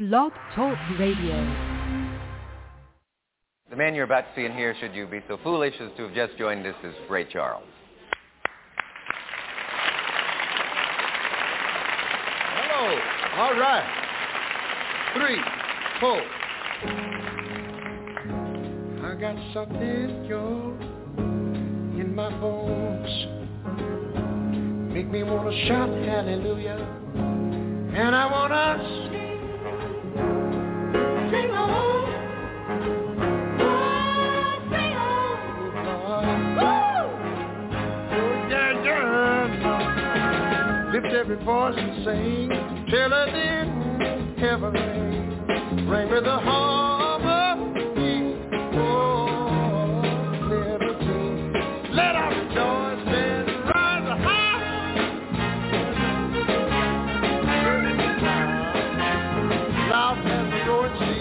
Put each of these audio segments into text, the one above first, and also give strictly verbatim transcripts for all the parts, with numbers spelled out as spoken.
Blog Talk Radio. The man you're about to see and hear, should you be so foolish as to have just joined us, is Ray Charles. Hello. All right. Three, four. I got something, y'all, in my bones. Make me want to shout hallelujah. And I want to sing on. Oh, sing on. Oh, yeah, yeah. Lift every voice and sing till it in heaven ring. Ring with the harmony. Oh, let us sing. Let us rejoice and rise high. Loud as the Lord see.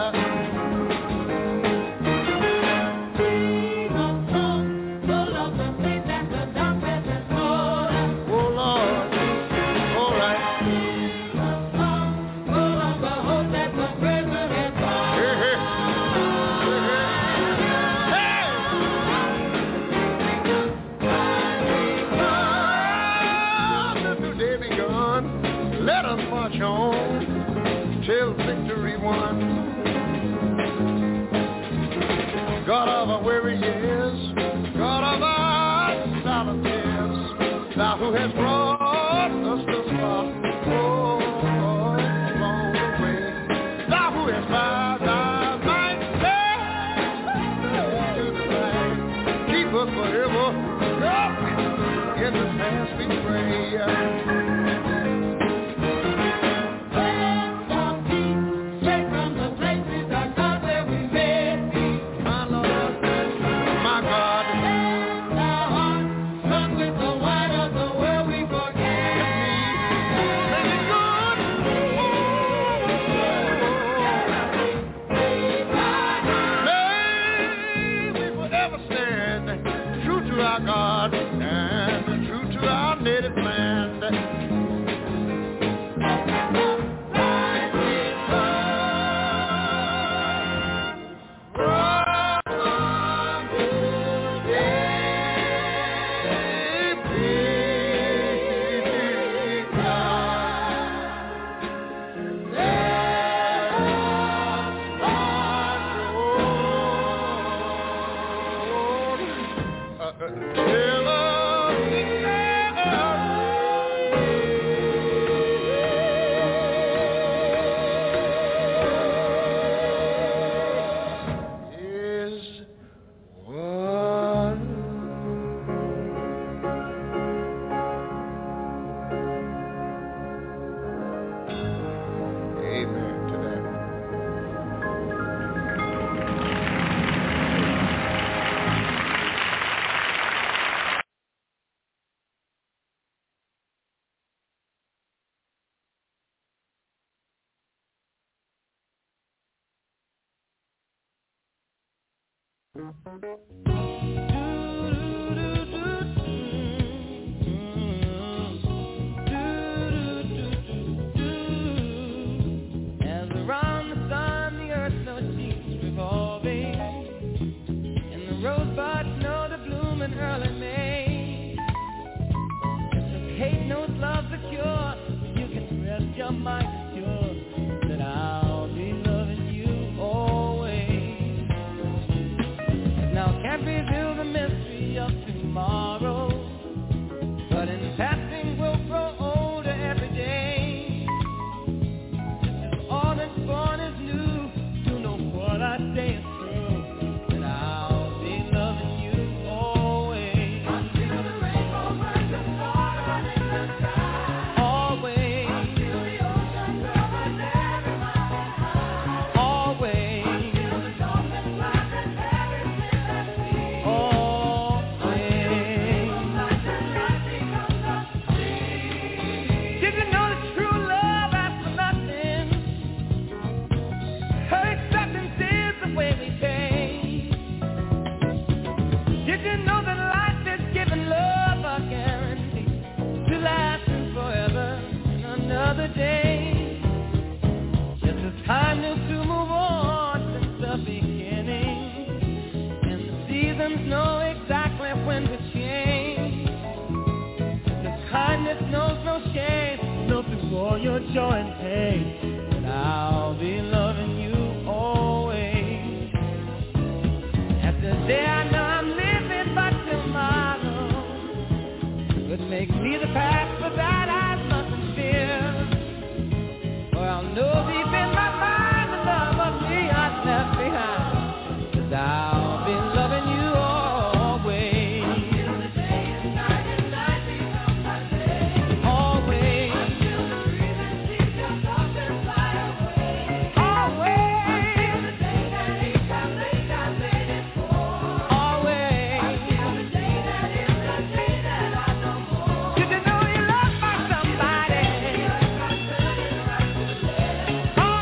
Till victory won. God of our weary years, God of our silent tears, thou who hast brought us thus far, oh, along the way, thou who hast bowed thy might to the light, keep us forever, God, in the past we pray. God and true to our native land. As around the sun the earth knows keeps revolving, and the rosebuds know to bloom in early May. If hate knows love's the cure, you can rest your mind secure that I'll be loving you always. Now can't reveal the mystery much joy and pain, but I'll be loving you always. After today I know I'm living, but tomorrow could make me the past, but that I mustn't fear. For I'll know deep in my mind the love of me I left behind, 'cause I'll be loving you always. Until the day is night and night becomes my day. Always. Until the reason sees your thoughts and fly away. Always. Until the day that each time late I made it for. Always. Until the day that is the day that I know more. Did you know you loved by somebody? Always.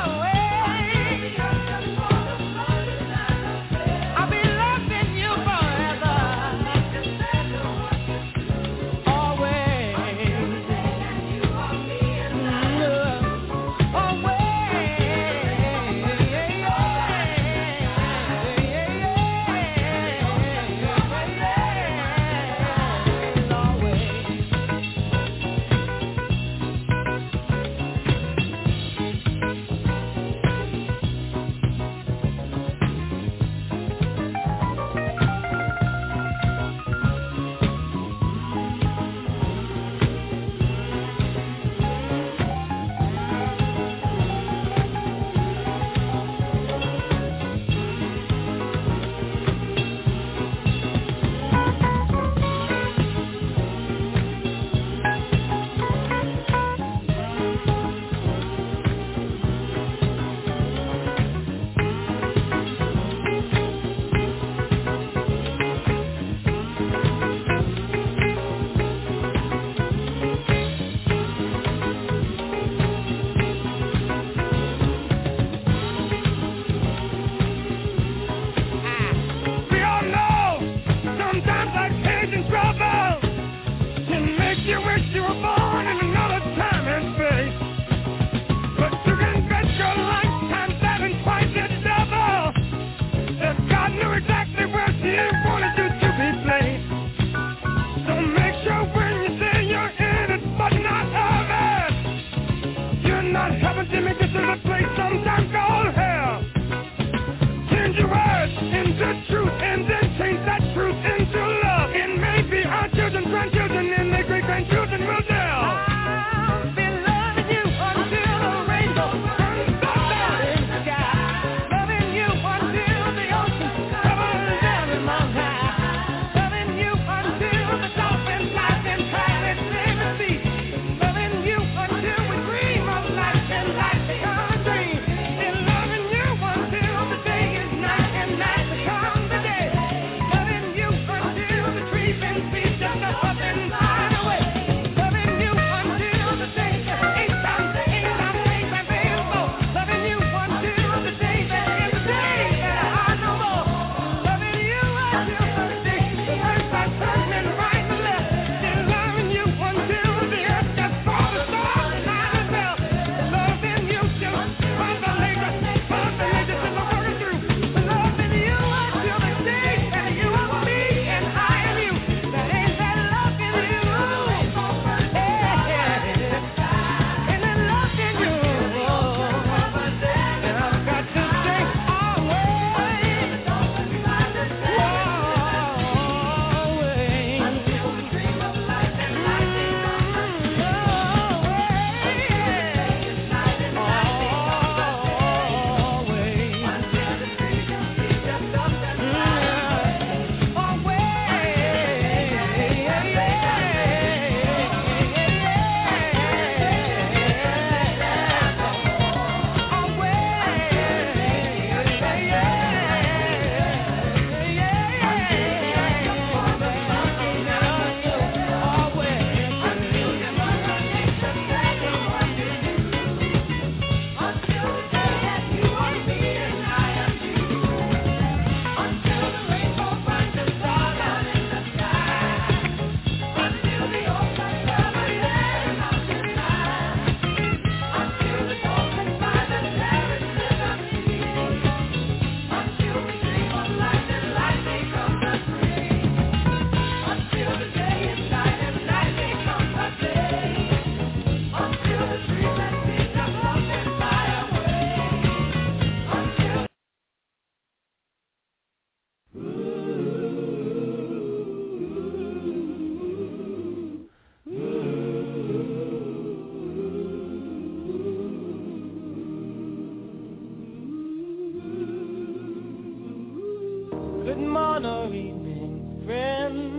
Good morning or evening, friend.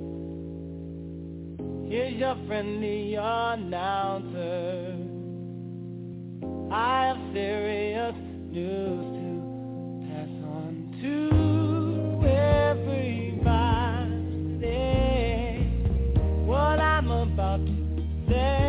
Here's your friendly announcer. I have serious news to pass on to everybody. What I'm about to say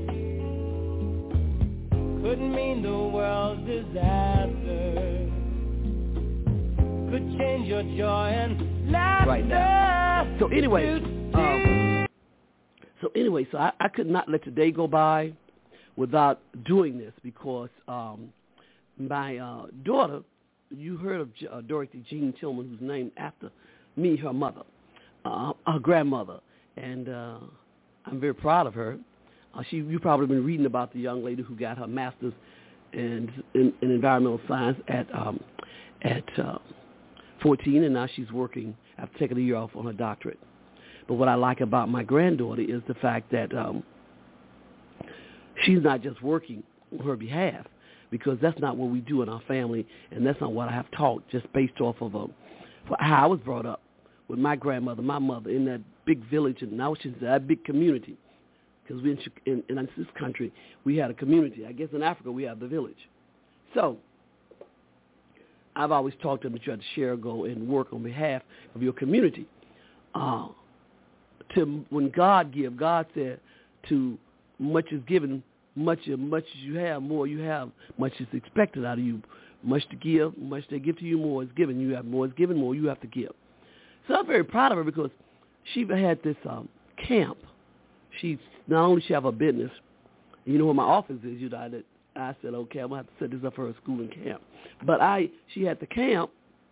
could mean the world's disaster. Could change your joy and laughter. Right now. So anyway, um, so anyway, so I, I could not let today go by without doing this because um, my uh, daughter, you heard of uh, Dorothy Jean Tillman, who's named after me, her mother, uh, her grandmother, and uh, I'm very proud of her. Uh, she, you've probably been reading about the young lady who got her master's in, in, in environmental science at um, at uh, fourteen, and now she's working after taking a year off on her doctorate. But what I like about my granddaughter is the fact that um, she's not just working on her behalf, because that's not what we do in our family, and that's not what I have taught, just based off of um, how I was brought up with my grandmother, my mother, in that big village, and now she's in that big community, because we in, in, in this country, we had a community. I guess in Africa, we have the village. So I've always taught them that you have to share, go, and work on behalf of your community. Uh, to when God give, God said, to much is given, much much as you have, more you have, much is expected out of you. Much to give, much they give to you, more is given. You have more is given, more you have to give. So I'm very proud of her because she had this um, camp. She not only she have a business, you know where my office is. You know, I, I said, okay, I'm gonna have to set this up for her school and camp. But I, she had the camp.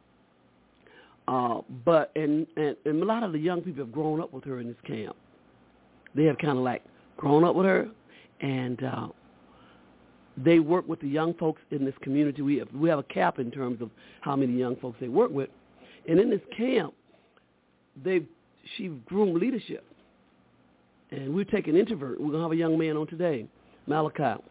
Uh, but and, and and a lot of the young people have grown up with her in this camp. They have kind of like grown up with her, and uh, they work with the young folks in this community. We have, we have a cap in terms of how many young folks they work with, and in this camp, they she groomed leadership. And we're taking introvert. We're gonna have a young man on today, Malachi.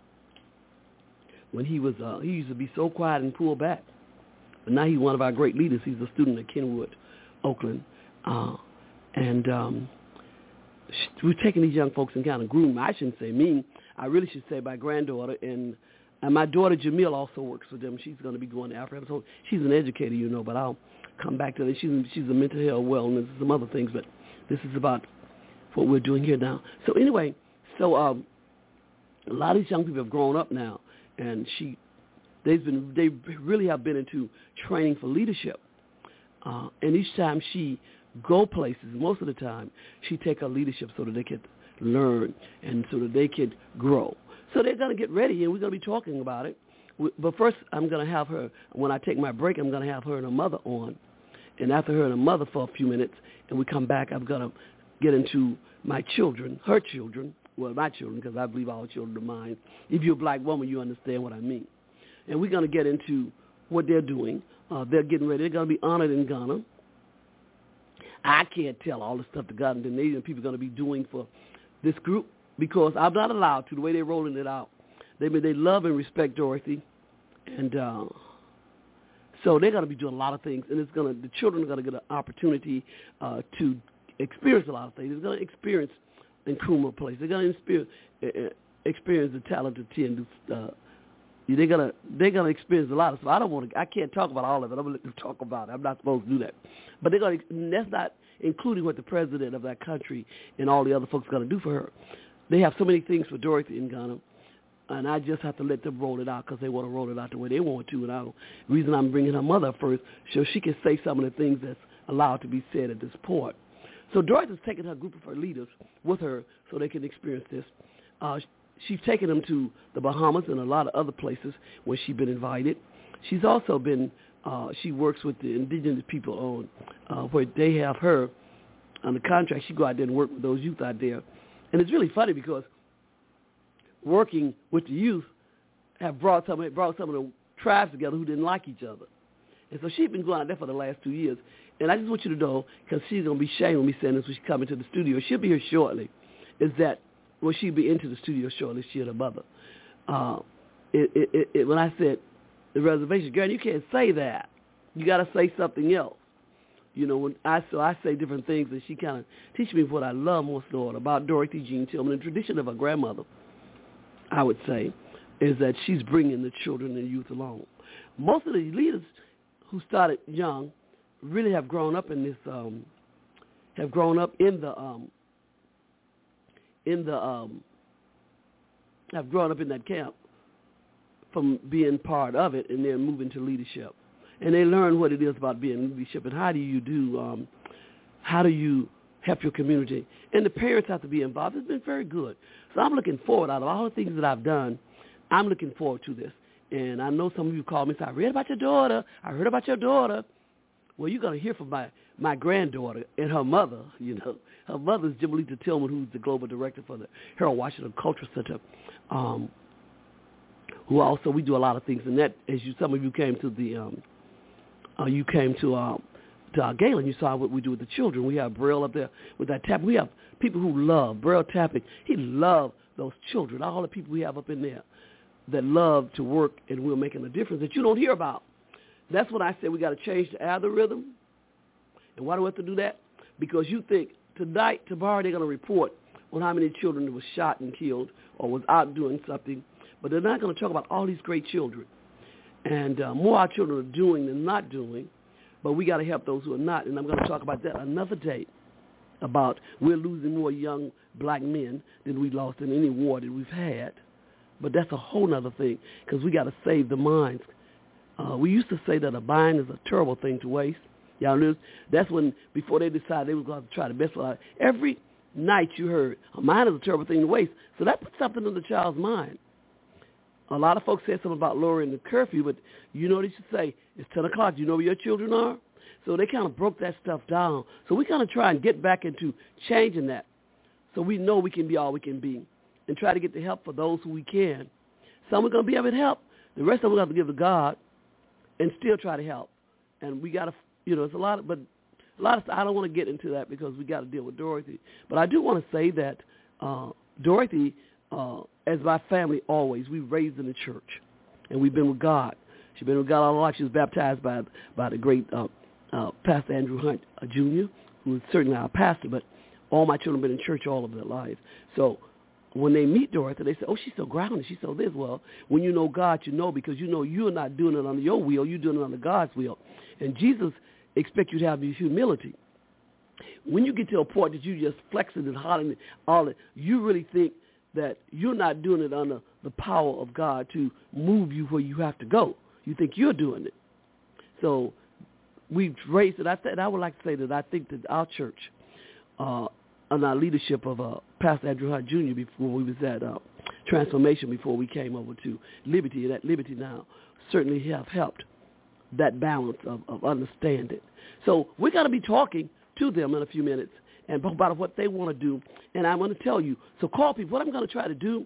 When he was, uh, he used to be so quiet and pull back. But now he's one of our great leaders. He's a student at Kenwood, Oakland. Uh, and um, we're taking these young folks and kind of groom. I shouldn't say me. I really should say my granddaughter. And, and my daughter, Jamil, also works with them. She's going to be going to Africa. So she's an educator, you know, but I'll come back to that. She's, she's a mental health wellness and some other things. But this is about what we're doing here now. So anyway, so um, a lot of these young people have grown up now. And she... They've been, they really have been into training for leadership. Uh, and each time she go places, most of the time, she take her leadership so that they can learn and so that they can grow. So they're going to get ready, and we're going to be talking about it. But first, I'm going to have her, when I take my break, I'm going to have her and her mother on. And after her and her mother for a few minutes, and we come back, I'm going to get into my children, her children, well, my children, because I believe all children are mine. If you're a black woman, you understand what I mean. And we're going to get into what they're doing. Uh, they're getting ready. They're going to be honored in Ghana. I can't tell all the stuff the Ghanaian people are going to be doing for this group because I'm not allowed to, the way they're rolling it out. They they love and respect Dorothy. And uh, so they're going to be doing a lot of things. And it's going to the children are going to get an opportunity uh, to experience a lot of things. They're going to experience Nkrumah Place. They're going to experience, uh, experience the talent of Tian uh They're gonna they're gonna experience a lot of stuff. I don't want to. I can't talk about all of it. I'm gonna let them talk about it. I'm not supposed to do that. But they're gonna. That's not including what the president of that country and all the other folks are gonna do for her. They have so many things for Dorothy in Ghana, and I just have to let them roll it out because they want to roll it out the way they want to. And I don't, the reason I'm bringing her mother up first, so she can say some of the things that's allowed to be said at this point. So Dorothy's taking her group of her leaders with her so they can experience this. Uh, She's taken them to the Bahamas and a lot of other places where she's been invited. She's also been, uh, she works with the indigenous people on uh, where they have her on the contract. She go out there and work with those youth out there. And it's really funny because working with the youth have brought some, brought some of the tribes together who didn't like each other. And so she's been going out there for the last two years. And I just want you to know, because she's going to be ashamed when we saying this when she comes into the studio, she'll be here shortly, is that well, she'll be into the studio shortly, she and her mother. Uh, it, it, it, when I said the reservation, girl, you can't say that. You got to say something else. You know, when I so I say different things, and she kind of teaches me what I love most, Lord, about Dorothy Jean Tillman. The tradition of her grandmother, I would say, is that she's bringing the children and youth along. Most of the leaders who started young really have grown up in this, um, have grown up in the, um, in the, um, have grown up in that camp from being part of it, and then moving to leadership. And they learn what it is about being in leadership and how do you do, um, how do you help your community. And the parents have to be involved. It's been very good. So I'm looking forward, out of all the things that I've done, I'm looking forward to this. And I know some of you called me and said, I read about your daughter. I heard about your daughter. Well, you're going to hear from my, my granddaughter and her mother, you know. Her mother is Jimelita Tillman, who's the global director for the Harold Washington Cultural Center, um, who also, we do a lot of things in that. As you, some of you came to the, um, uh, you came to, um, to our gala, and you saw what we do with the children. We have Braille up there with that tap. We have people who love Braille tapping. He loved those children, all the people we have up in there that love to work and we're making a difference that you don't hear about. That's what I said. We got to change the algorithm. And why do we have to do that? Because you think tonight, tomorrow, they're going to report on how many children were shot and killed or was out doing something, but they're not going to talk about all these great children. And uh, more our children are doing than not doing, but we got to help those who are not. And I'm going to talk about that another day, about we're losing more young black men than we lost in any war that we've had. But that's a whole other thing, because we got to save the minds. Uh, we used to say that a mind is a terrible thing to waste. Y'all knew? That's when, before they decided they were going to try the best for it. Every night you heard, a mind is a terrible thing to waste. So that puts something in the child's mind. A lot of folks said something about lowering the curfew, but you know what they should say? It's ten o'clock. Do you know where your children are? So they kind of broke that stuff down. So we kind of try and get back into changing that so we know we can be all we can be and try to get the help for those who we can. Some are going to be able to help. The rest of them we have to give to God and still try to help. And we got to, you know, it's a lot of, but a lot of stuff, I don't want to get into that because we got to deal with Dorothy. But I do want to say that uh, Dorothy, uh, as my family always, we raised in the church, and we've been with God. She's been with God all her life. She was baptized by by the great uh, uh, Pastor Andrew Hunt uh, Junior, who is certainly our pastor, but all my children have been in church all of their lives. So when they meet Dorothy, they say, oh, she's so grounded, she's so this. Well, when you know God, you know, because you know you're not doing it under your will, you're doing it under God's will. And Jesus expects you to have humility. When you get to a point that you just flexing and hollering all that, you really think that you're not doing it under the power of God to move you where you have to go. You think you're doing it. So we've raised it. I, th- I would like to say that I think that our church, uh, under our leadership of uh, Pastor Andrew Hunt Junior before we was at uh, Transformation, before we came over to Liberty, and at Liberty now, certainly have helped that balance of, of understanding. So we got to be talking to them in a few minutes and about what they want to do. And I'm going to tell you, so call people. What I'm going to try to do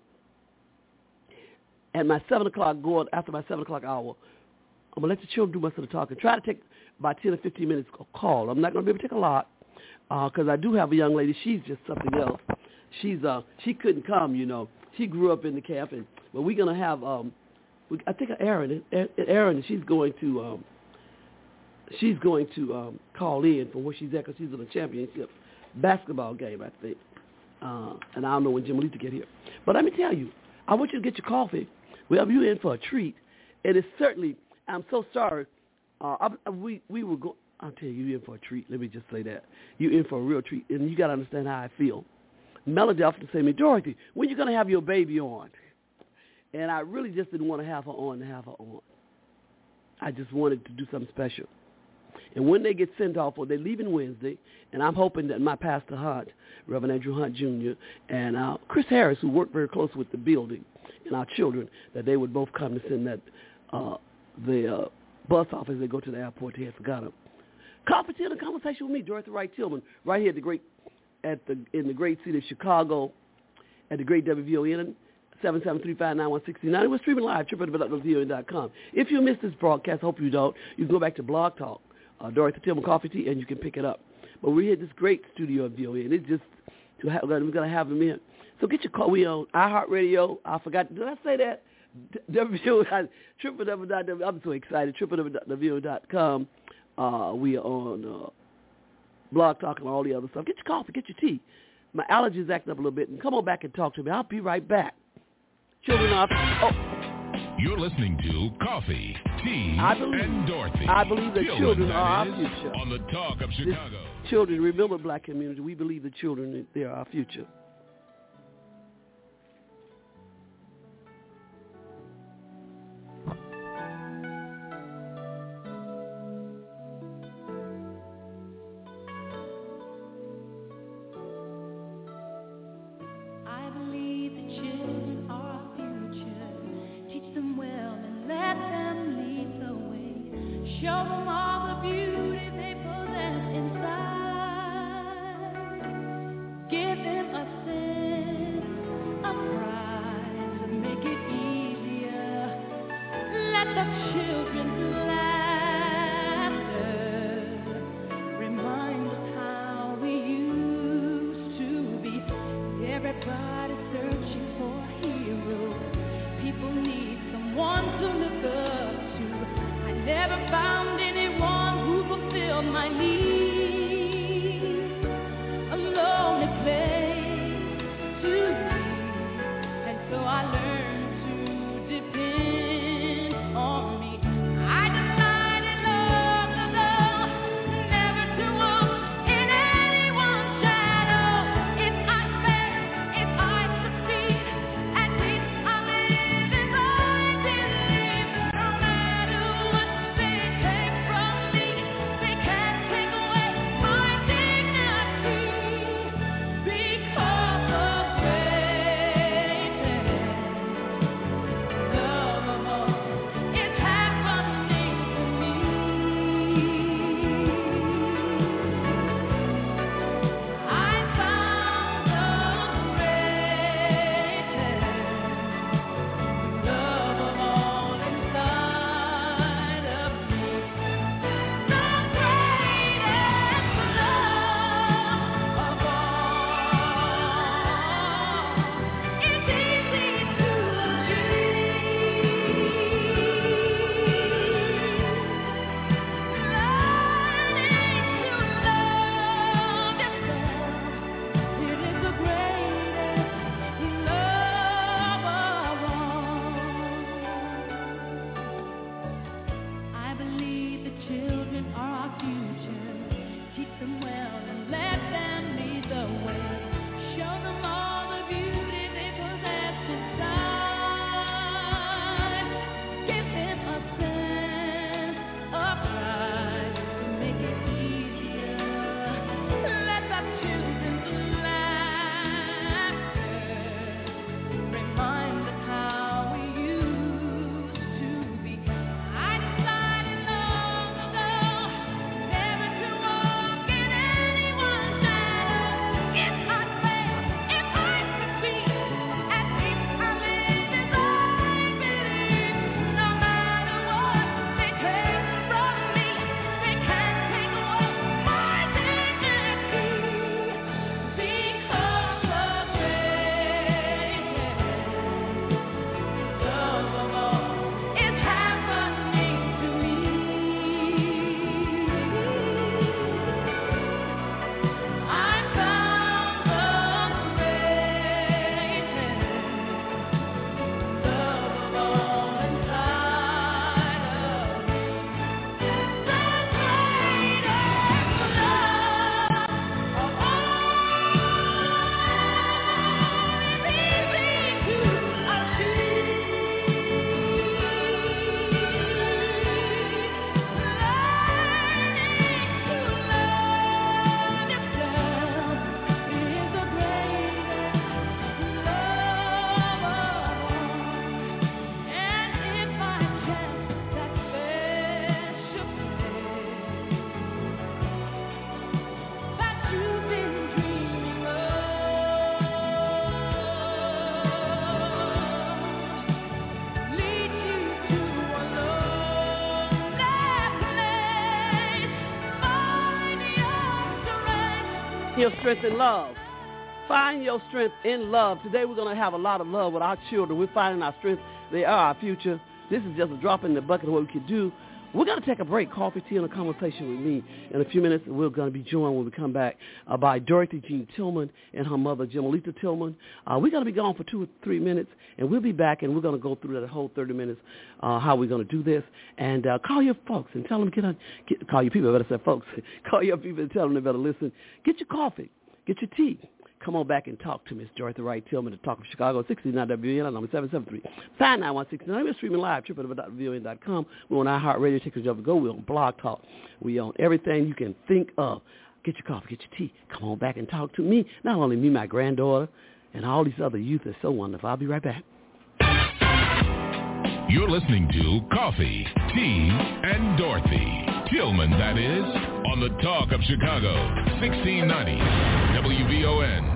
at my seven o'clock, going after my seven o'clock hour, I'm going to let the children do most of the talking. Try to take about ten or fifteen minutes a call. I'm not going to be able to take a lot because uh, I do have a young lady. She's just something else. She's uh, she couldn't come, you know. She grew up in the camp, and but we're going to have, um, we, I think Erin, Erin, she's going to, um, she's going to um, call in from where she's at because she's in a championship basketball game, I think. Uh, and I don't know when Jimelita get here. But let me tell you, I want you to get your coffee. We have you in for a treat. And it's certainly, I'm so sorry. Uh, I, we we were going, I'll tell you, you're in for a treat. Let me just say that. You're in for a real treat. And you got to understand how I feel. Melody often say to me, Dorothy, when you going to have your baby on? And I really just didn't want to have her on to have her on. I just wanted to do something special. And when they get sent off, or they're leaving Wednesday, and I'm hoping that my Pastor Hunt, Reverend Andrew Hunt Junior, and uh, Chris Harris, who worked very close with the building and our children, that they would both come to send that uh, the uh, bus off as they go to the airport to Ghana. Conference in a conversation with me, Dorothy Wright Tillman, right here at the great at the in the great city of Chicago, at the great W V O N. seven seven three, five nine one, six nine. We're streaming live, w w w dot v o n dot com. If you missed this broadcast, I hope you don't, you can go back to Blog Talk, uh, Dorothy Tillman Coffee Tea, and you can pick it up. But we're here at this great studio at V O N. It's just, to have, we're going to have them in. So get your call. We on iHeartRadio. I forgot, did I say that? W V O, triple W dot W. I'm so excited, w w w dot v o n dot com. Uh, we are on uh, Blog Talk and all the other stuff. Get your coffee, get your tea. My allergies acting up a little bit, and come on back and talk to me. I'll be right back. Children are... Oh. You're listening to Coffee, Tea, I believe, and Dorothy. I believe that children, children that are our is, future. On the Talk of Chicago. This children, remember, black community, we believe the children, they are our future. Your strength in love. Find your strength in love. Today we're going to have a lot of love with our children. We're finding our strength. They are our future. This is just a drop in the bucket of what we can do We're going to take a break, coffee, tea, and a conversation with me in a few minutes. We're going to be joined when we come back uh, by Dorothy Jean Tillman and her mother, Gemelita Tillman. Uh, we're going to be gone for two or three minutes, and we'll be back, and we're going to go through that whole thirty minutes, uh, how we're going to do this. And uh, call your folks and tell them, get on, get, call your people, I better say folks. Call your people and tell them they better listen. Get your coffee. Get your tea. Come on back and talk to Miss Dorothy Wright Tillman, the Talk of Chicago, sixty-nine W N, number seven seven three, five nine one six nine. We're streaming live, w w w dot v o n dot com. We're on iHeartRadio, Take Your Job to Go. We're on Blog Talk. We're on everything you can think of. Get your coffee, get your tea. Come on back and talk to me. Not only me, my granddaughter, and all these other youth are so wonderful. I'll be right back. You're listening to Coffee, Tea, and Dorothy Tillman, that is, on the Talk of Chicago, sixteen ninety W V O N.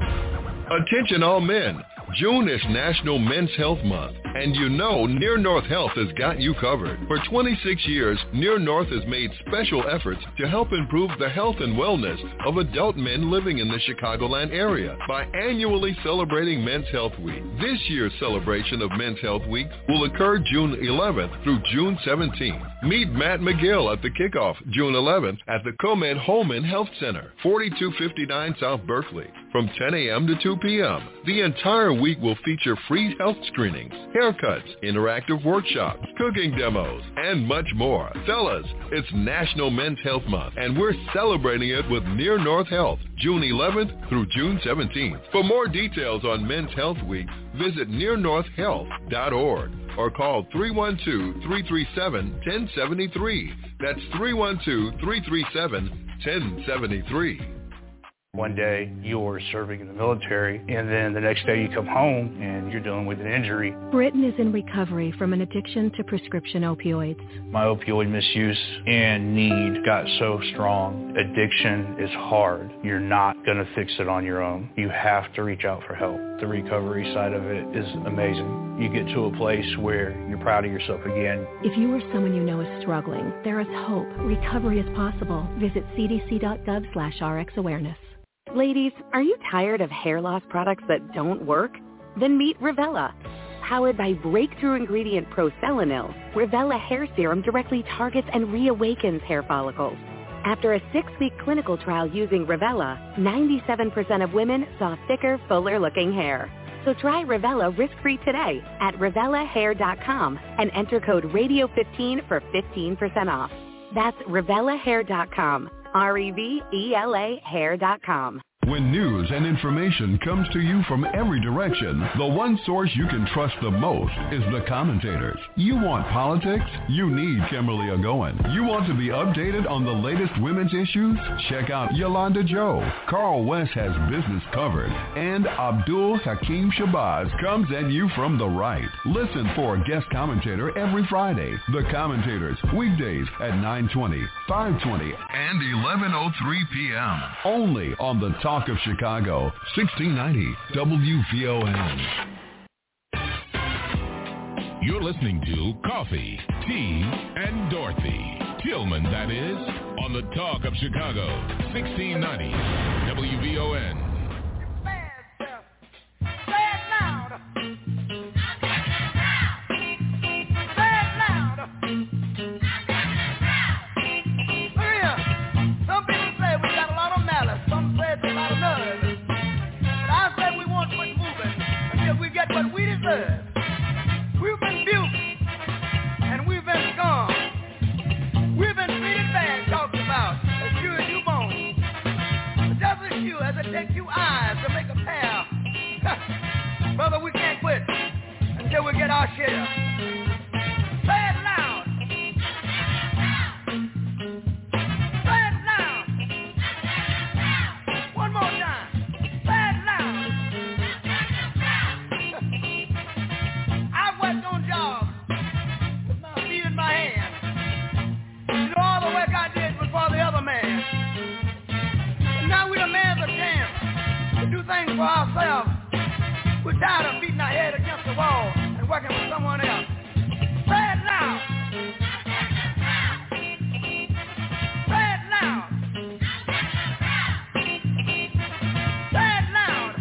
Attention all men. June is National Men's Health Month, and you know Near North Health has got you covered. For twenty-six years, Near North has made special efforts to help improve the health and wellness of adult men living in the Chicagoland area by annually celebrating Men's Health Week. This year's celebration of Men's Health Week will occur June eleventh through June seventeenth. Meet Matt McGill at the kickoff June eleventh at the CoMed Holman Health Center, forty-two fifty-nine South Berkeley, from ten a.m. to two p.m. The entire week will feature free health screenings, haircuts, interactive workshops, cooking demos, and much more. Fellas, it's National Men's Health Month, and we're celebrating it with Near North Health, June eleventh through June seventeenth. For more details on Men's Health Week, visit near north health dot org or call three one two, three three seven, one zero seven three. That's three one two, three three seven, one zero seven three. One day you're serving in the military, and then the next day you come home and you're dealing with an injury. Britton is in recovery from an addiction to prescription opioids. My opioid misuse and need got so strong. Addiction is hard. You're not going to fix it on your own. You have to reach out for help. The recovery side of it is amazing. You get to a place where you're proud of yourself again. If you or someone you know is struggling, there is hope. Recovery is possible. Visit c d c dot gov slash r x awareness. Ladies, are you tired of hair loss products that don't work? Then meet Revella. Powered by breakthrough ingredient proselenil, Revella hair serum directly targets and reawakens hair follicles. After a six-week clinical trial using Revella, ninety-seven percent of women saw thicker, fuller-looking hair. So try Revella risk-free today at revella hair dot com and enter code radio fifteen for fifteen percent off. That's revella hair dot com. R E V E L A hair dot com. When news and information comes to you from every direction, the one source you can trust the most is the commentators. You want politics? You need Kimberly Ogoin. You want to be updated on the latest women's issues? Check out Yolanda Joe. Carl West has business covered. And Abdul Hakim Shabazz comes at you from the right. Listen for a guest commentator every Friday. The commentators, weekdays at nine twenty, five twenty, and eleven oh three p.m. Only on the Talk of Chicago, sixteen ninety W V O N. You're listening to Coffee, Tea, and Dorothy Tillman, that is, on the Talk of Chicago, sixteen ninety W V O N. What we deserve. We've been abused and we've been scorned. We've been treated bad, talked about as sure as you born. But just as sure as it takes you eyes to make a pair, brother, we can't quit until we get our share. Say it loud. Say it loud. One more time. Say it loud. Worked on jobs with my feet in my hand. You know, all the work I did was for the other man. And now we the man's a chance to do things for ourselves. We're tired of beating our head against the wall and working for someone else. Say it loud. Say it loud. Say it loud.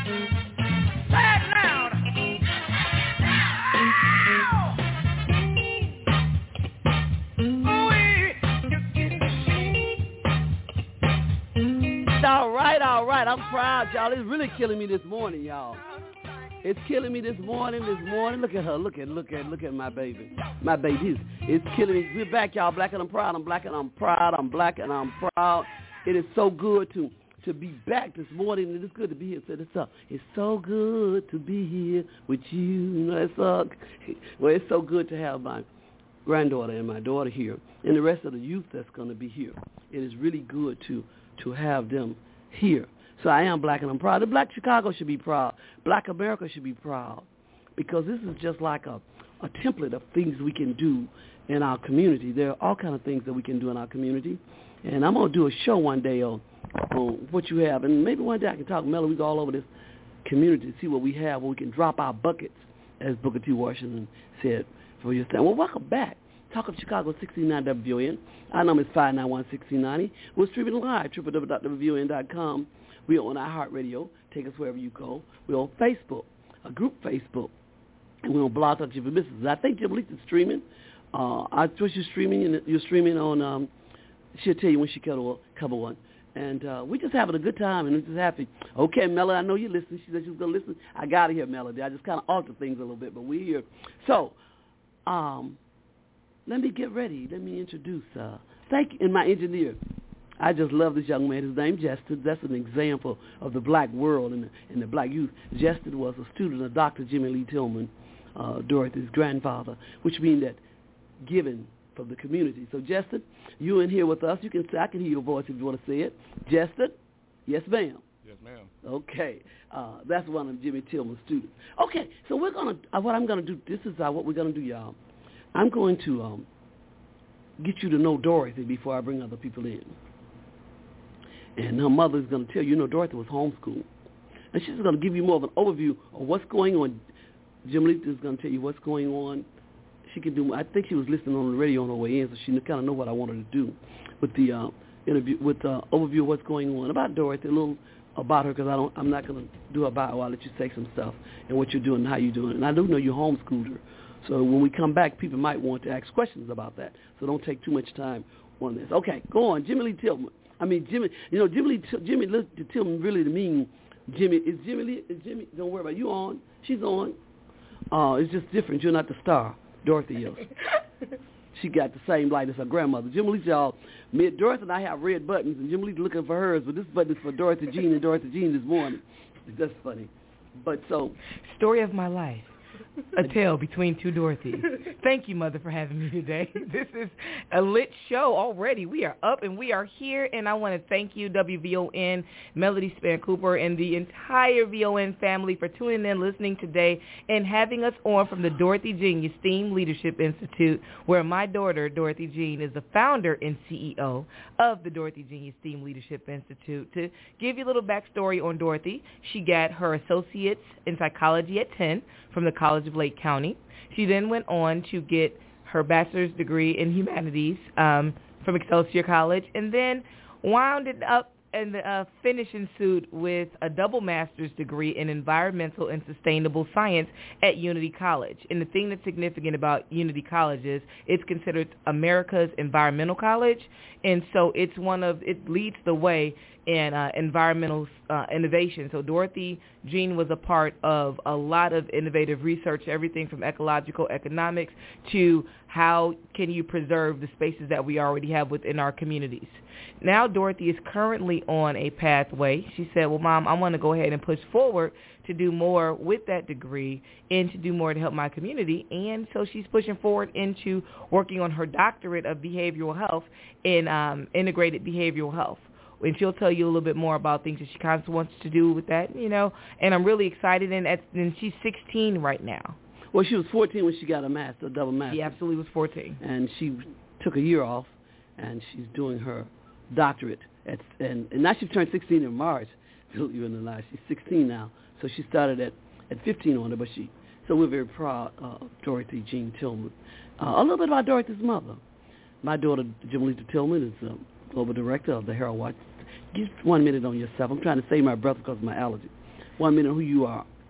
Say it loud. I'm proud, y'all. It's really killing me this morning, y'all. It's killing me this morning, this morning. Look at her. Look at, look at, look at my baby. My baby. It's killing me. We're back, y'all. Black and I'm proud. I'm black and I'm proud. I'm black and I'm proud. It is so good to to be back this morning. And it's good to be here. Say this up. It's so good to be here with you. You know, it's uh, well, it's so good to have my granddaughter and my daughter here, and the rest of the youth that's going to be here. It is really good to to have them here. So I am black and I'm proud. The Black Chicago should be proud. Black America should be proud, because this is just like a, a template of things we can do in our community. There are all kinds of things that we can do in our community, and I'm going to do a show one day on, on what you have, and maybe one day I can talk to Melody. We go all over this community to see what we have, where we can drop our buckets, as Booker T. Washington said for your time. Well, welcome back. Talk of Chicago, sixteen ninety W O N. Our number is five nine one, sixteen ninety. We're streaming live, w w w dot w o n dot com. We're on iHeartRadio. Take us wherever you go. We're on Facebook, a group Facebook. And we're on Blog Talk Jimmy Business. I think Jim Leach is streaming. Uh, I trust you're streaming. You're streaming on, um, she'll tell you when she cover, cover one. And uh, we're just having a good time, and we're just happy. Okay, Melody, I know you're listening. She said she was going to listen. I got to hear Melody. I just kind of altered things a little bit, but we're here. So, um, let me get ready. Let me introduce, uh, thank you, and my engineer. I just love this young man. His name Jested. That's an example of the black world and the, and the black youth. Jested was a student of Doctor Jimmy Lee Tillman, uh, Dorothy's grandfather, which means that given from the community. So Jested, you in here with us. You can say, I can hear your voice if you want to say it. Jested, yes, ma'am. Yes, ma'am. Okay, uh, that's one of Jimmy Tillman's students. Okay, so we're gonna. Uh, what I'm gonna do. This is uh, what we're gonna do, y'all. I'm going to um, get you to know Dorothy before I bring other people in. And her mother is going to tell you, you know, Dorothy was homeschooled. And she's going to give you more of an overview of what's going on. Jim Leach is going to tell you what's going on. She can do, I think she was listening on the radio on her way in, so she kind of know what I wanted to do with the uh, interview, with the uh, overview of what's going on about Dorothy, a little about her, because I don't, I'm not going to do about her. I'll let you say some stuff and what you're doing and how you're doing it. And I do know you homeschooled her. So when we come back, people might want to ask questions about that. So don't take too much time on this. Okay, go on. Jimmy Lee Tillman. I mean, Jimmy, you know, Jimmy Lee, Jimmy Lee Tillman really to mean Jimmy. Is Jimmy Lee, is Jimmy, don't worry about it. You on. She's on. Uh, it's just different. You're not the star. Dorothy is. She got the same light as her grandmother. Jimmy Lee, y'all, me, Dorothy and I have red buttons, and Jimmy Lee's looking for hers, but this button is for Dorothy Jean and Dorothy Jean this morning. That's funny. But so. Story of my life. A tale between two Dorothys. Thank you, Mother, for having me today. This is a lit show already. We are up and we are here, and I want to thank you, W V O N, Melody Span Cooper, and the entire V O N family for tuning in, listening today, and having us on from the Dorothy Jean Esteemed Leadership Institute, where my daughter, Dorothy Jean, is the founder and C E O of the Dorothy Jean Esteemed Leadership Institute. To give you a little backstory on Dorothy, she got her associates in psychology at ten from the College of Lake County. She then went on to get her bachelor's degree in humanities um, from Excelsior College, and then wound it up and uh, finishing suit with a double master's degree in environmental and sustainable science at Unity College. And the thing that's significant about Unity College is it's considered America's environmental college, and so it's one of, it leads the way in uh, environmental uh, innovation. So Dorothy Jean was a part of a lot of innovative research, everything from ecological economics to how can you preserve the spaces that we already have within our communities. Now Dorothy is currently on a pathway. She said, well, Mom, I want to go ahead and push forward to do more with that degree and to do more to help my community. And so she's pushing forward into working on her doctorate of behavioral health in um, integrated behavioral health. And she'll tell you a little bit more about things that she kind of wants to do with that, you know. And I'm really excited. And, at, and she's sixteen right now. Well, she was fourteen when she got a master, a double master. She absolutely was fourteen. And she took a year off, and she's doing her doctorate. At, and, and now she turned sixteen in March. Believe it or not, she's sixteen now. So she started at, at fifteen on it, but she. So we're very proud uh, of Dorothy Jean Tillman. Uh, a little bit about Dorothy's mother. My daughter, Jim Lee Tillman, is um, global director of the Herald Watch. Just one minute on yourself. I'm trying to save my breath because of my allergy. One minute who you are.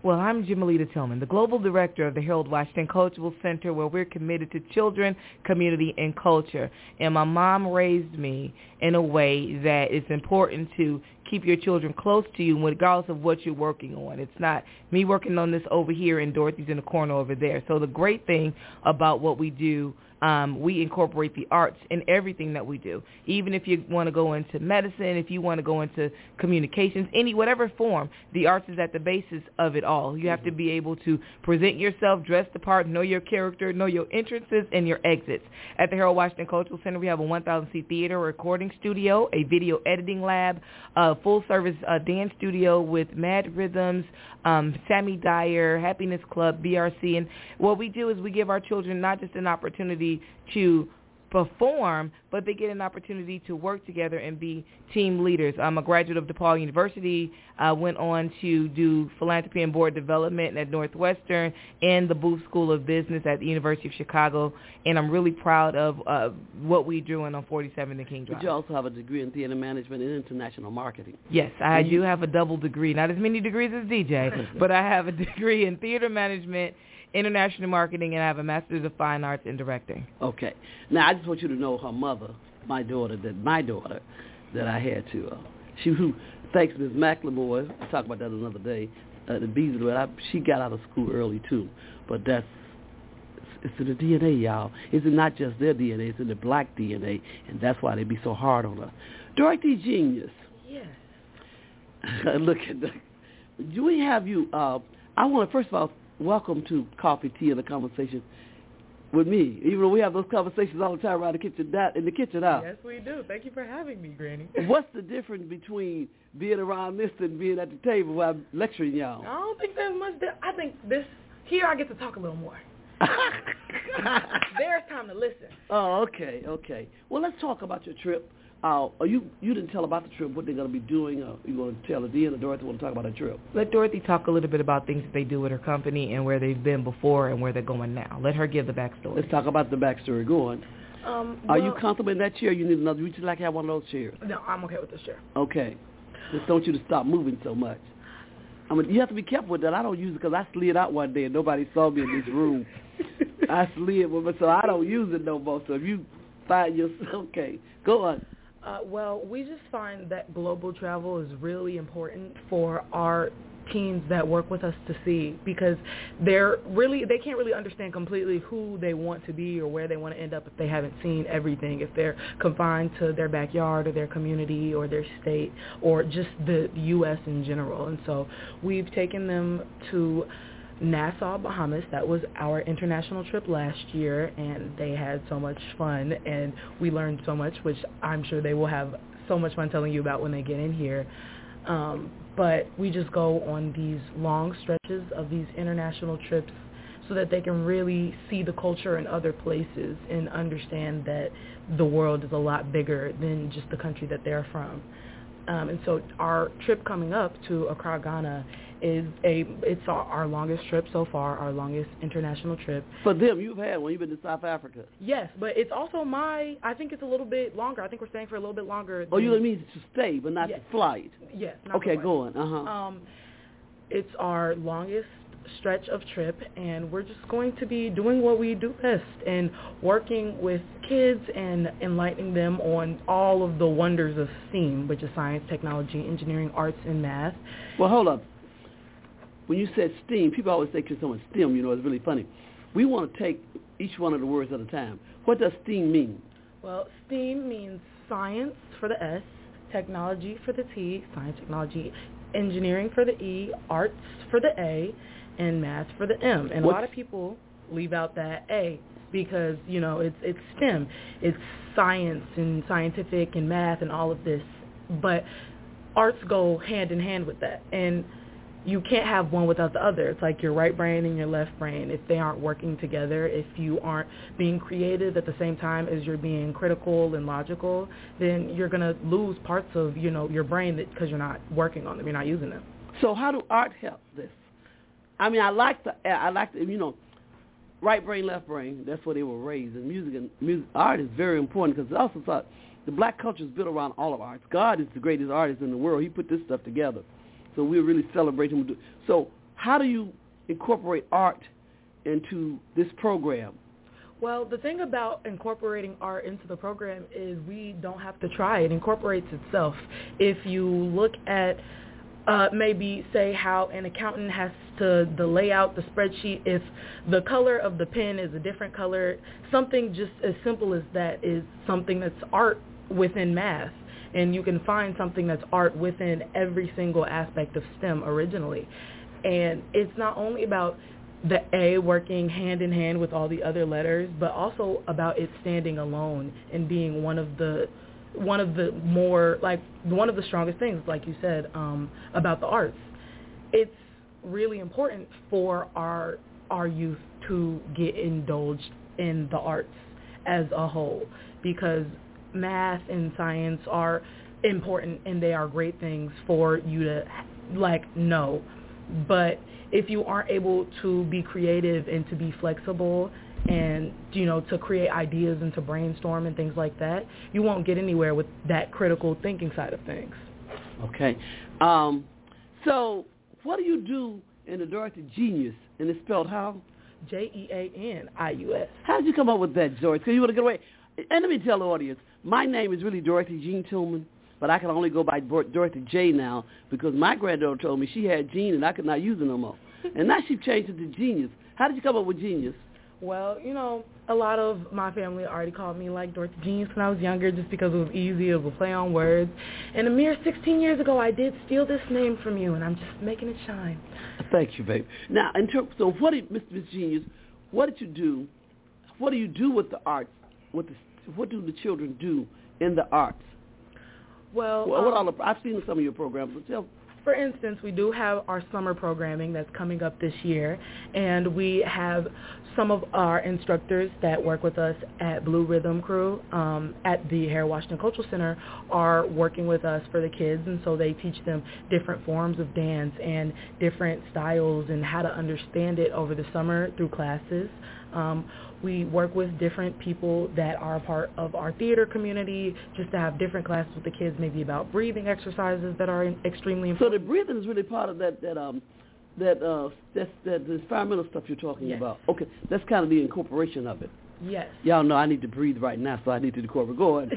Well, I'm Jamalita Tillman, the Global Director of the Harold Washington Cultural Center, where we're committed to children, community, and culture. And my mom raised me in a way that it's important to keep your children close to you regardless of what you're working on. It's not me working on this over here and Dorothy's in the corner over there. So the great thing about what we do, Um, we incorporate the arts in everything that we do. Even if you want to go into medicine, if you want to go into communications, any whatever form, the arts is at the basis of it all. You have to be able to present yourself, dress the part, know your character, know your entrances and your exits. At the Harold Washington Cultural Center, we have a one thousand seat theater, recording studio, a video editing lab, a full-service uh, dance studio with Mad Rhythms, um, Sammy Dyer, Happiness Club, B R C. And what we do is we give our children not just an opportunity to perform, but they get an opportunity to work together and be team leaders. I'm a graduate of DePaul University. I went on to do philanthropy and board development at Northwestern and the Booth School of Business at the University of Chicago, and I'm really proud of uh, what we're doing on forty-seventh and King Drive. But you also have a degree in theater management and international marketing. Yes, I and do you... have a double degree, not as many degrees as D J, but I have a degree in theater management, international marketing, and I have a master's of fine arts in directing. Okay. Now, I just want you to know her mother, my daughter, that my daughter, that I had to, uh, she who, thanks Miz McLemore, I'll talk about that another day, uh, the Beasley, I, she got out of school early too, but that's, it's, it's in the D N A, y'all. It's not just their D N A, it's in the black D N A, and that's why they be so hard on her. Dorothy Genius. Yes. Look at that. Do we have you, uh, I want to, first of all, welcome to Coffee, Tea, and the Conversation with me. Even though we have those conversations all the time around the kitchen, that in the kitchen now. Yes, we do. Thank you for having me, Granny. What's the difference between being around this and being at the table while I'm lecturing y'all? I don't think there's much. Di- I think this here I get to talk a little more. There's time to listen. Oh, okay, okay. Well, let's talk about your trip. Uh, you you didn't tell about the trip, what they're going to be doing. Uh, you going to tell Adia and Dorothy want to talk about the trip? Let Dorothy talk a little bit about things that they do with her company and where they've been before and where they're going now. Let her give the backstory. Let's talk about the backstory. Go on. Um, Are well, you comfortable in that chair? You need another. Would you like to have one of those chairs? No, I'm okay with this chair. Okay. Just don't you to stop moving so much. I mean, you have to be careful with that. I don't use it because I slid out one day and nobody saw me in this room. I slid with it, so I don't use it no more. So if you find yourself, okay, go on. Uh, well, we just find that global travel is really important for our teens that work with us to see, because they're really they can't really understand completely who they want to be or where they want to end up if they haven't seen everything, if they're confined to their backyard or their community or their state or just the U S in general. And so we've taken them to Nassau, Bahamas. That was our international trip last year, and they had so much fun, and we learned so much, which I'm sure they will have so much fun telling you about when they get in here. Um, but we just go on these long stretches of these international trips so that they can really see the culture in other places and understand that the world is a lot bigger than just the country that they're from. Um, and so our trip coming up to Accra, Ghana is a, it's our, our longest trip so far, our longest international trip. For them, you've had one. You've been to South Africa. Yes, but it's also my, I think it's a little bit longer. I think we're staying for a little bit longer. Oh, you mean to stay, but not yes. to flight? Yes. Not okay, to go on. Uh-huh. Um, it's our longest stretch of trip, and we're just going to be doing what we do best and working with kids and enlightening them on all of the wonders of STEAM, which is science, technology, engineering, arts, and math. Well, hold up. When you said STEAM, people always say to someone STEM, you know, it's really funny. We want to take each one of the words at a time. What does STEAM mean? Well, STEAM means science for the S, technology for the T, science, technology, engineering for the E, arts for the A, and math for the M. And What's... a lot of people leave out that A because, you know, it's it's STEM. It's science and scientific and math and all of this. But arts go hand in hand with that. And you can't have one without the other. It's like your right brain and your left brain. If they aren't working together, if you aren't being creative at the same time as you're being critical and logical, then you're going to lose parts of, you know, your brain because you're not working on them. You're not using them. So how do art help this? I mean, I like the, I like the, you know, right brain, left brain. That's where they were raised. And music and music, art is very important because also thought the black culture is built around all of arts. God is the greatest artist in the world. He put this stuff together. So we're really celebrating. So how do you incorporate art into this program? Well, the thing about incorporating art into the program is we don't have to try. It incorporates itself. If you look at uh, maybe say how an accountant has to the lay out the spreadsheet, if the color of the pen is a different color, something just as simple as that is something that's art within math. And you can find something that's art within every single aspect of STEM originally. And it's not only about the A working hand in hand with all the other letters, but also about it standing alone and being one of the one of the more like one of the strongest things, like you said, um, about the arts. It's really important for our our youth to get indulged in the arts as a whole, because math and science are important and they are great things for you to like know. But if you aren't able to be creative and to be flexible and, you know, to create ideas and to brainstorm and things like that, you won't get anywhere with that critical thinking side of things. Okay. Um, so what do you do in the Dorothy Genius? And it's spelled how? J E A N I U S. How did you come up with that, George? Because you want to get away. And let me tell the audience, my name is really Dorothy Jean Tillman, but I can only go by Dorothy J now because my granddaughter told me she had Jean and I could not use it no more. And now she's changed it to Genius. How did you come up with Genius? Well, you know, a lot of my family already called me like Dorothy Genius when I was younger just because it was easy, it was a play on words. And a mere sixteen years ago, I did steal this name from you, and I'm just making it shine. Thank you, babe. Now, in terms, so what did, Miss Genius, what did you do, what do you do with the arts? What, the, what do the children do in the arts? Well, well what um, all the, I've seen some of your programs. So tell For instance, we do have our summer programming that's coming up this year, and we have some of our instructors that work with us at Blue Rhythm Crew um, at the Harold Washington Cultural Center are working with us for the kids, and so they teach them different forms of dance and different styles and how to understand it over the summer through classes. Um, we work with different people that are a part of our theater community just to have different classes with the kids, maybe about breathing exercises that are extremely important. So the breathing is really part of that that um that uh that's that the environmental stuff you're talking yes. about. Okay, that's kind of the incorporation of it. Yes. Y'all know I need to breathe right now, so I need to incorporate. Go ahead.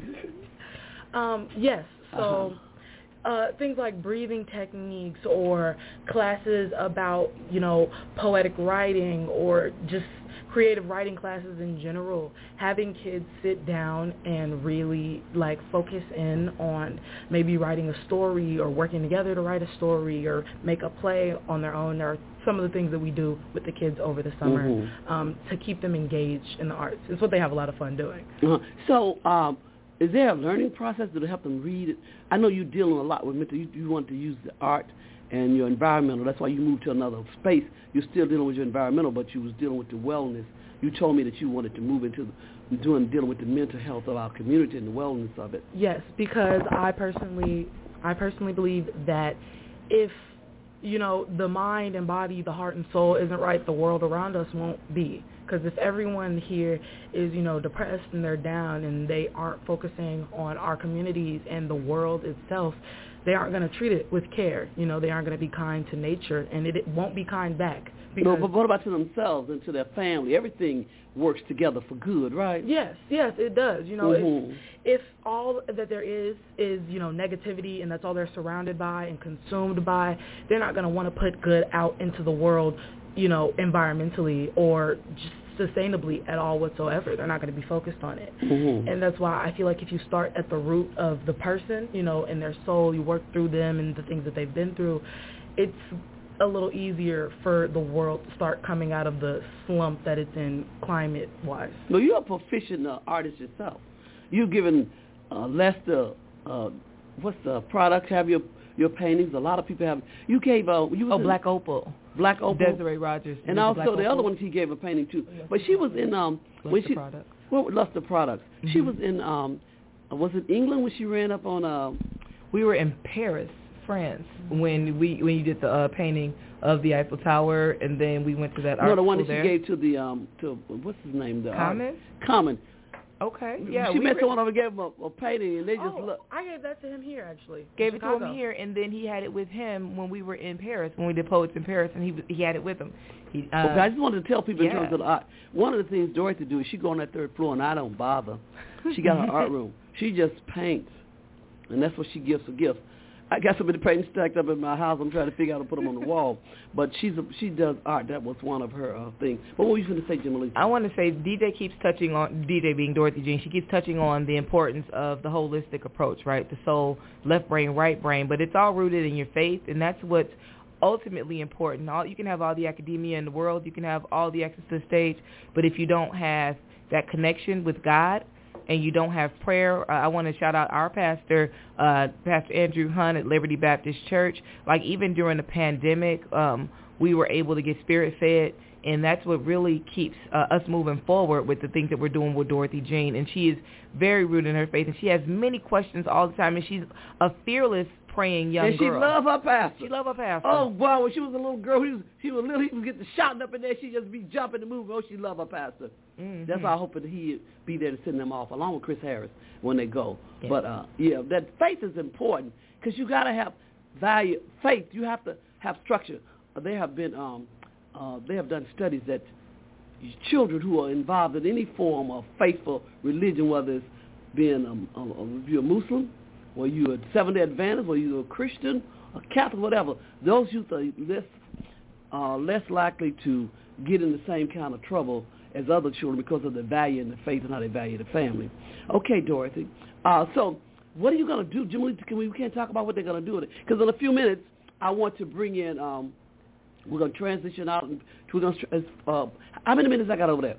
um, yes. So. Uh-huh. Uh, things like breathing techniques or classes about, you know, poetic writing or just creative writing classes in general, having kids sit down and really, like, focus in on maybe writing a story or working together to write a story or make a play on their own are some of the things that we do with the kids over the summer mm-hmm. um, to keep them engaged in the arts. It's what they have a lot of fun doing. Uh-huh. So, um, is there a learning process that will help them read it? I know you're dealing a lot with mental. You, you want to use the art and your environmental. That's why you moved to another space. You're still dealing with your environmental, but you was dealing with the wellness. You told me that you wanted to move into the, doing dealing with the mental health of our community and the wellness of it. Yes, because I personally, I personally believe that if you know the mind and body, the heart and soul isn't right, the world around us won't be. Because if everyone here is, you know, depressed and they're down and they aren't focusing on our communities and the world itself, they aren't going to treat it with care. You know, they aren't going to be kind to nature, and it, it won't be kind back. No, but what about to themselves and to their family? Everything works together for good, right? Yes, yes, it does. You know, mm-hmm. if, if all that there is is, you know, negativity and that's all they're surrounded by and consumed by, they're not going to want to put good out into the world, you know, environmentally or just sustainably at all whatsoever. They're not going to be focused on it. Mm-hmm. And that's why I feel like if you start at the root of the person, you know, in their soul, you work through them and the things that they've been through, it's a little easier for the world to start coming out of the slump that it's in climate-wise. No, you're a proficient uh, artist yourself. You've given uh, Lester, uh, what's the product, have your your paintings. A lot of people have. You gave uh, you was oh in, Black Opal. Black Opal. Desiree Rogers. And also Black the Opal. other one she gave a painting too. Luster but she was in um Luster when she Products. What was Luster Products? Mm-hmm. She was in um was it England when she ran up on um we were in Paris, France when we when you did the uh, painting of the Eiffel Tower, and then we went to that art No, the one that there. she gave to the um to what's his name the Common. Art, Common. Okay, yeah. She we met were, someone over and gave him a, a painting, and they just oh, look. I gave that to him here, actually. Gave it Chicago. to him here, and then he had it with him when we were in Paris, when we did Poets in Paris, and he was- he had it with him. He, uh, okay, I just wanted to tell people yeah. in terms of the art. One of the things Dorothy do is she go on that third floor, and I don't bother. She got her art room. She just paints, and that's what she gives for gifts. I got some of the paintings stacked up in my house. I'm trying to figure out how to put them on the wall. But she's a, she does art. That was one of her uh, things. But what were you going to say, Jim Lee? I want to say D J keeps touching on, D J being Dorothy Jean, she keeps touching on the importance of the holistic approach, right? The soul, left brain, right brain. But it's all rooted in your faith, and that's what's ultimately important. All, you can have all the academia in the world. You can have all the access to the stage. But if you don't have that connection with God, and you don't have prayer, uh, I want to shout out our pastor, uh, Pastor Andrew Hunt at Liberty Baptist Church. Like, even during the pandemic, um, we were able to get spirit-fed, and that's what really keeps uh, us moving forward with the things that we're doing with Dorothy Jean. And she is very rooted in her faith, and she has many questions all the time, and she's a fearless praying young and she girl. love her pastor. She love her pastor. Oh, wow, when she was a little girl, he was, she was little, he was getting shouting up in there. She just be jumping and moving. Oh, she love her pastor. Mm-hmm. That's why I hope that he be there to send them off, along with Chris Harris, when they go. Yeah. But, uh, yeah, that faith is important because you got to have value. Faith, you have to have structure. Uh, they have been, um, uh, they have done studies that children who are involved in any form of faithful religion, whether it's being um, a, a, if you're a Muslim, or you're a Seventh-day Adventist, or you're a Christian, a Catholic, whatever, those youth are less, uh, less likely to get in the same kind of trouble as other children because of the value in the faith and how they value the family. Okay, Dorothy. Uh, so what are you going to do? Jim, can we, we can't talk about what they're going to do with it. Because in a few minutes, I want to bring in, um, we're going to transition out. And we're going to, uh, how many minutes I got over there?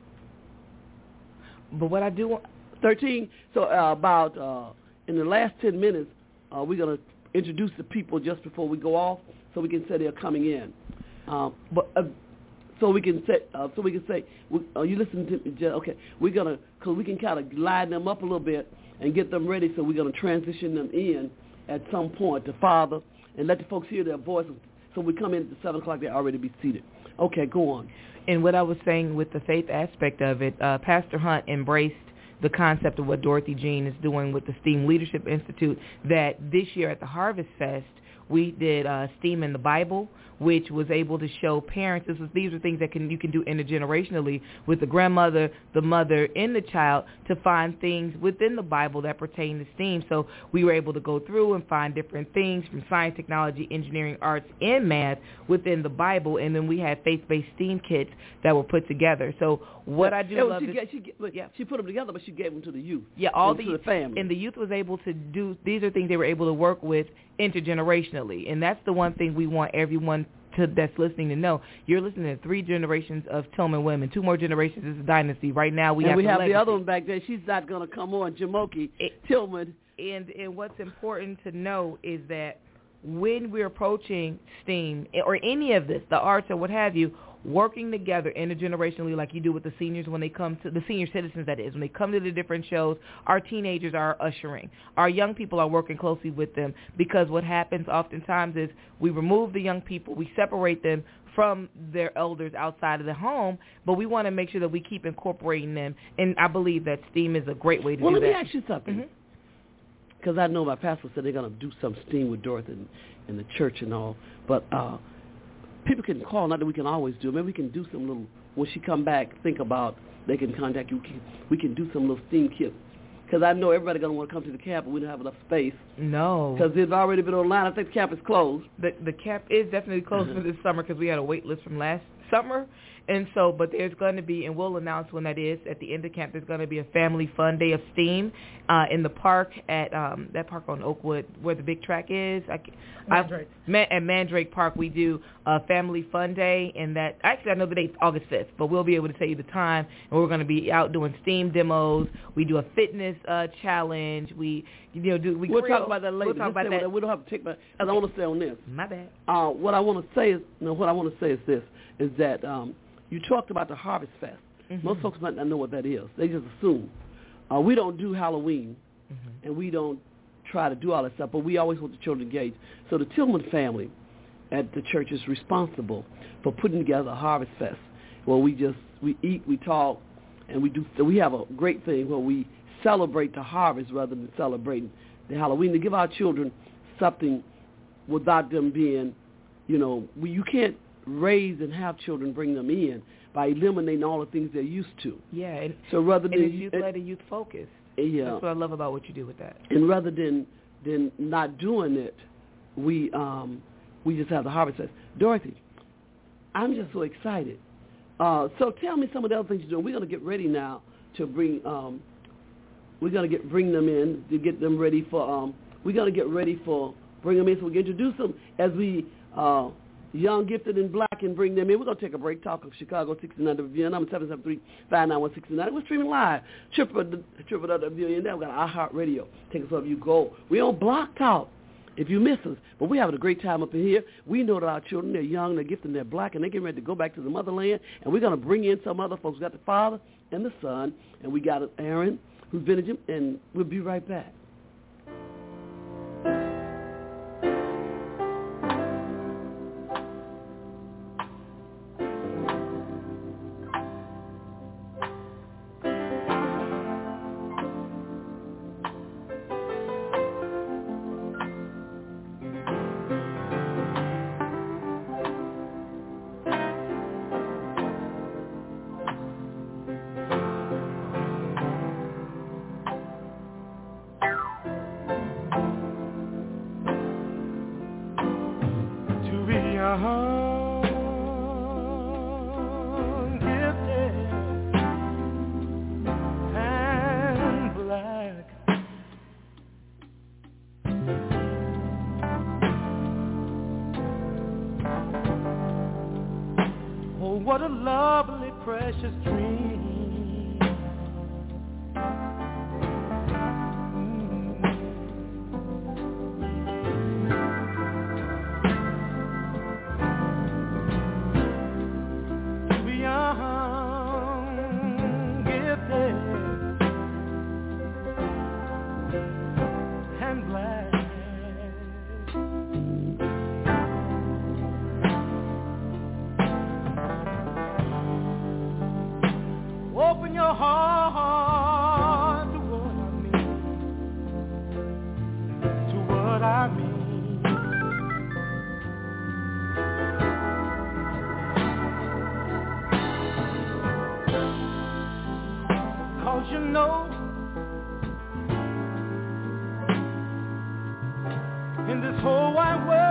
But what I do want... thirteen. So uh, about... Uh, in the last ten minutes, uh, we're going to introduce the people just before we go off, so we can say they're coming in. Uh, but uh, so we can say, uh, so we can say, we, uh, you listen to me, Jeff? Okay, we're gonna, cause we can kind of line them up a little bit and get them ready. So we're gonna transition them in at some point to Father and let the folks hear their voices. So we come in at the seven o'clock, they already be seated. Okay, go on. And what I was saying with the faith aspect of it, uh, Pastor Hunt embraced the concept of what Dorothy Jean is doing with the STEAM Leadership Institute, that this year at the Harvest Fest, we did uh, STEAM in the Bible, which was able to show parents, this was, these are things that can you can do intergenerationally with the grandmother, the mother, and the child to find things within the Bible that pertain to STEAM. So we were able to go through and find different things from science, technology, engineering, arts, and math within the Bible, and then we had faith-based STEAM kits that were put together. So what I do yeah, love she, is... get, she, get, yeah, she put them together, but she gave them to the youth. Yeah, all and the, to the family. And the youth was able to do, these are things they were able to work with intergenerationally. And that's the one thing we want everyone to, that's listening to know. You're listening to three generations of Tillman women. Two more generations is a dynasty. Right now we and have we the have legacy. the other one back there. She's not going to come on, Jamoki it, Tillman. And, and what's important to know is that when we're approaching STEAM or any of this, the arts or what have you, working together intergenerationally like you do with the seniors when they come to, the senior citizens that is, when they come to the different shows, our teenagers are ushering. Our young people are working closely with them because what happens oftentimes is we remove the young people, we separate them from their elders outside of the home, but we want to make sure that we keep incorporating them, and I believe that STEAM is a great way to well, do that. Well, let me ask you something. Because mm-hmm. I know my pastor said they're going to do some STEAM with Dorothy in, in the church and all, but uh, people can call, not that we can always do it. Maybe we can do some little, when she come back, think about, they can contact you. We can, we can do some little STEAM kits. Because I know everybody's going to want to come to the camp, but we don't have enough space. No. Because it's already been online. I think the camp is closed. The the camp is definitely closed mm-hmm. for this summer because we had a wait list from last summer. And so, but there's going to be, and we'll announce when that is, at the end of camp, there's going to be a family fun day of STEAM uh, in the park at um, that park on Oakwood where the big track is. I, Mandrake. I, Man, at Mandrake Park, we do a family fun day, and that, actually I know the date's August fifth, but we'll be able to tell you the time, and we're going to be out doing STEAM demos. We do a fitness uh, challenge. We, you know, do, we We'll grill. talk about that later. We'll talk about that. We don't have to take my, because okay. I want to stay on this. My bad. Uh, what I want to say is, no, what I want to say is this, is that, um, you talked about the Harvest Fest. Mm-hmm. Most folks might not know what that is. They just assume. Uh, we don't do Halloween, mm-hmm. and we don't try to do all that stuff, but we always want the children engaged. So the Tillman family at the church is responsible for putting together a Harvest Fest where we just, we eat, we talk, and we do. We have a great thing where we celebrate the harvest rather than celebrating the Halloween, to give our children something without them being, you know, we, you can't raise and have children, bring them in by eliminating all the things they're used to. Yeah, and, so rather than and it's youth-led and youth-focused. Yeah. That's what I love about what you do with that. And rather than than not doing it, we um, we just have the harvest fest. Dorothy, I'm just so excited. Uh, so tell me some of the other things you're doing. We're going to get ready now to bring um, we're going to get bring them in to get them ready for um, we're going to get ready for bring them in so we can introduce them as we uh, young, gifted, and black, and bring them in. We're going to take a break. Talk of Chicago, sixty-nine W V N. I'm seven seven three, five nine one, six nine. We're streaming live. Triple triple W V N. We've got iHeartRadio. Take us wherever you go. We're on Block Talk if you miss us. But we're having a great time up in here. We know that our children, they're young, they're gifted, and they're black, and they're getting ready to go back to the motherland. And we're going to bring in some other folks. We got the Father and the Son, and we got Aaron, who's vintage him, and we'll be right back. What a lovely, precious dream. To be young, gifted, and black. Open your heart to what I mean, to what I mean. 'Cause you know, in this whole wide world,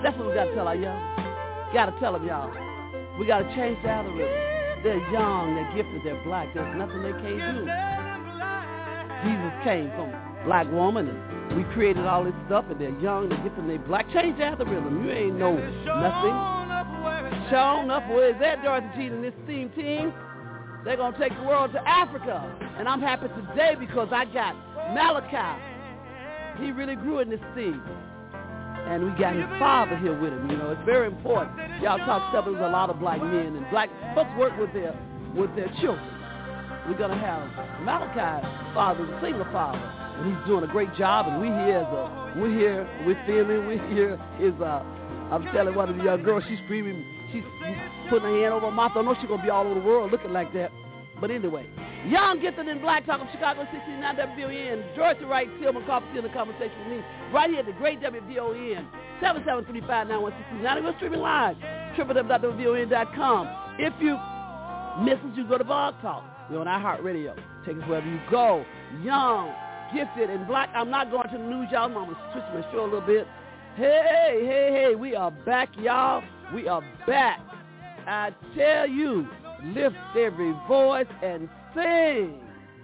That's what we got to tell our young. Got to tell them, y'all. We got to change the algorithm. They're young, they're gifted, they're black. There's nothing they can't do. Jesus came from a black woman, and we created all this stuff, and they're young, they're gifted, and they're black. Change the algorithm. You ain't know nothing. Shown up, where is that, Dorothy Jean and this team team? They're going to take the world to Africa. And I'm happy today because I got Malachi. He really grew in this team. And we got his father here with him. You know, it's very important. Y'all talk stuff, there's a lot of black men, and black folks work with their with their children. We're going to have Malachi's father, the single father, and he's doing a great job, and we here as a, we're here, we're filming, we're here is, uh, I'm telling one of the young girls, she's screaming, she's putting her hand over her mouth. I know she's going to be all over the world looking like that. But anyway, young, gifted, and black, talking Chicago sixty-nine W V O N. Dorothy Wright, Tillman Coffee in the conversation with me right here at the great W V O N, seven seven three five, nine one six two nine. We're streaming live, w w w dot w v o n dot com. If you miss us, you go to Blog Talk. We're on iHeartRadio. Take us wherever you go. Young, gifted, and black. I'm not going to the news, y'all. I'm going to switch my show a little bit. Hey, hey, hey, we are back, y'all. We are back. I tell you, lift every voice and sing.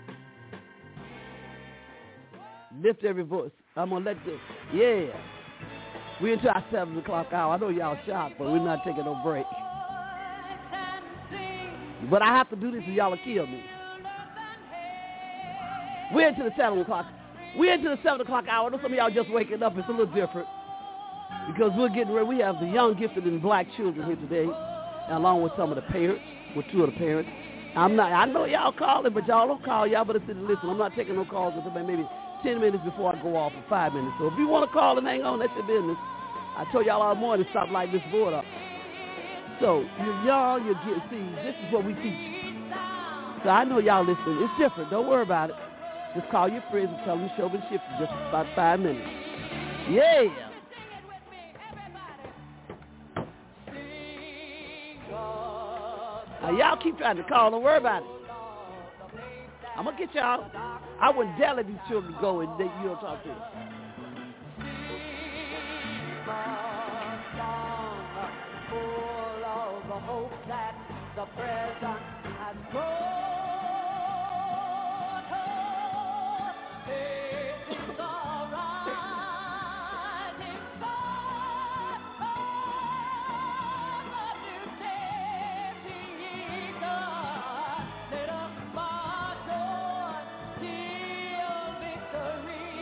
Lift every voice. I'm going to let this. Yeah. We're into our seven o'clock hour. I know y'all shocked, but we're not taking no break. But I have to do this or y'all will kill me. We're into the seven o'clock. We're into the seven o'clock hour. I know some of y'all just waking up. It's a little different. Because we're getting ready. We have the young, gifted, and black children here today, along with some of the parents, with two of the parents. I'm not, I know y'all calling, but y'all don't call. Y'all better sit and listen. I'm not taking no calls until maybe ten minutes before I go off, or five minutes. So if you want to call and hang on, that's your business. I told y'all all morning to stop like this board up. So you're young, you're getting, see, this is what we teach. So I know y'all listening. It's different. Don't worry about it. Just call your friends and tell them the show been shifted just about five minutes. Yeah. Now, y'all keep trying to call. Don't worry about it. I'm going to get y'all. I wouldn't dare let these children go and they, you don't talk to them. Full of the hope that the present has brought her. It's all right. It's all right. You take the eagle. Let us march on till victory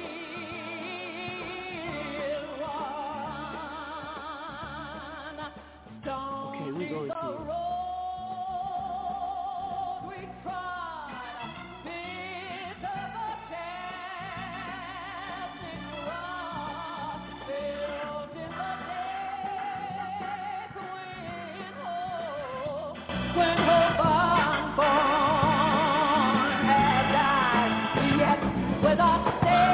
is won. Okay, we're going to. When hope unborn had died, yet without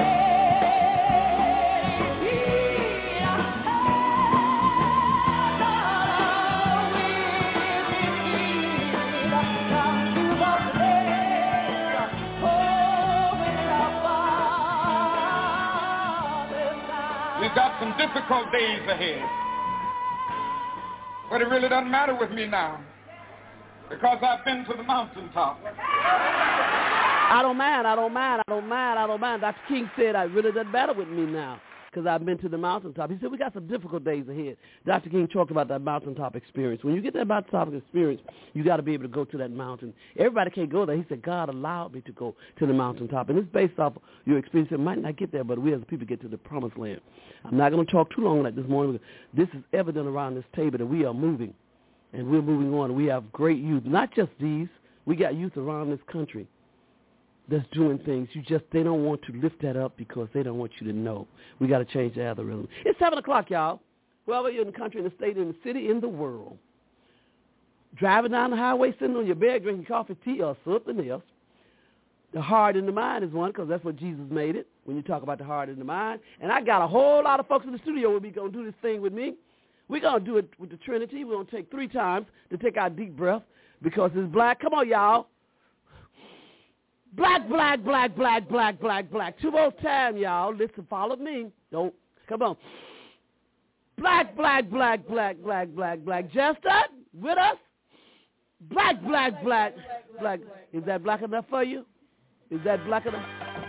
We've got some difficult days ahead. But it really doesn't matter with me now, because I've been to the mountaintop. I don't mind, I don't mind, I don't mind, I don't mind. Doctor King said it really doesn't matter with me now, because I've been to the mountaintop. He said we got some difficult days ahead. Doctor King talked about that mountaintop experience. When you get that mountaintop experience, you got to be able to go to that mountain. Everybody can't go there. He said, God allowed me to go to the mountaintop. And it's based off your experience. It might not get there, but we as people get to the promised land. I'm not going to talk too long like this morning. This is evident around this table that we are moving, and we're moving on. We have great youth, not just these. We got youth around this country that's doing things. You just, they don't want to lift that up because they don't want you to know. We got to change the algorithm. It's seven o'clock, y'all. Wherever you're in the country, in the state, in the city, in the world. Driving down the highway, sitting on your bed, drinking coffee, tea, or something else. The heart and the mind is one, because that's what Jesus made it, when you talk about the heart and the mind. And I got a whole lot of folks in the studio with me going to do this thing with me. We're going to do it with the Trinity. We're going to take three times to take our deep breath, because it's black. Come on, y'all. Black, black, black, black, black, black, black. Two more times, y'all. Listen, follow me. Don't. Come on. Black, black. black, black, black, black, black, black. Jester, with us? Black, black, black, black. Is that black enough for you? Is that black enough?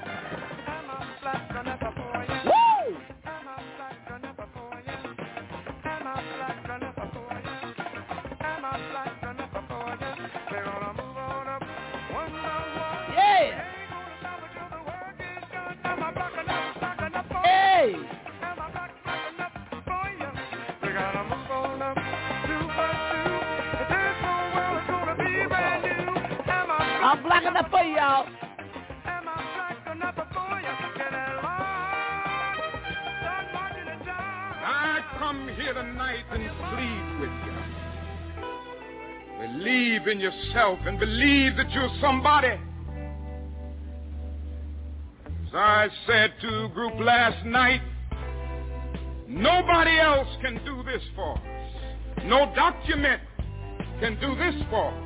Woo! Yeah! Hey! I'm black enough for you, y'all. I come here tonight and plead with you. Believe in yourself and believe that you're somebody. As I said to a group last night, nobody else can do this for us. No document can do this for us.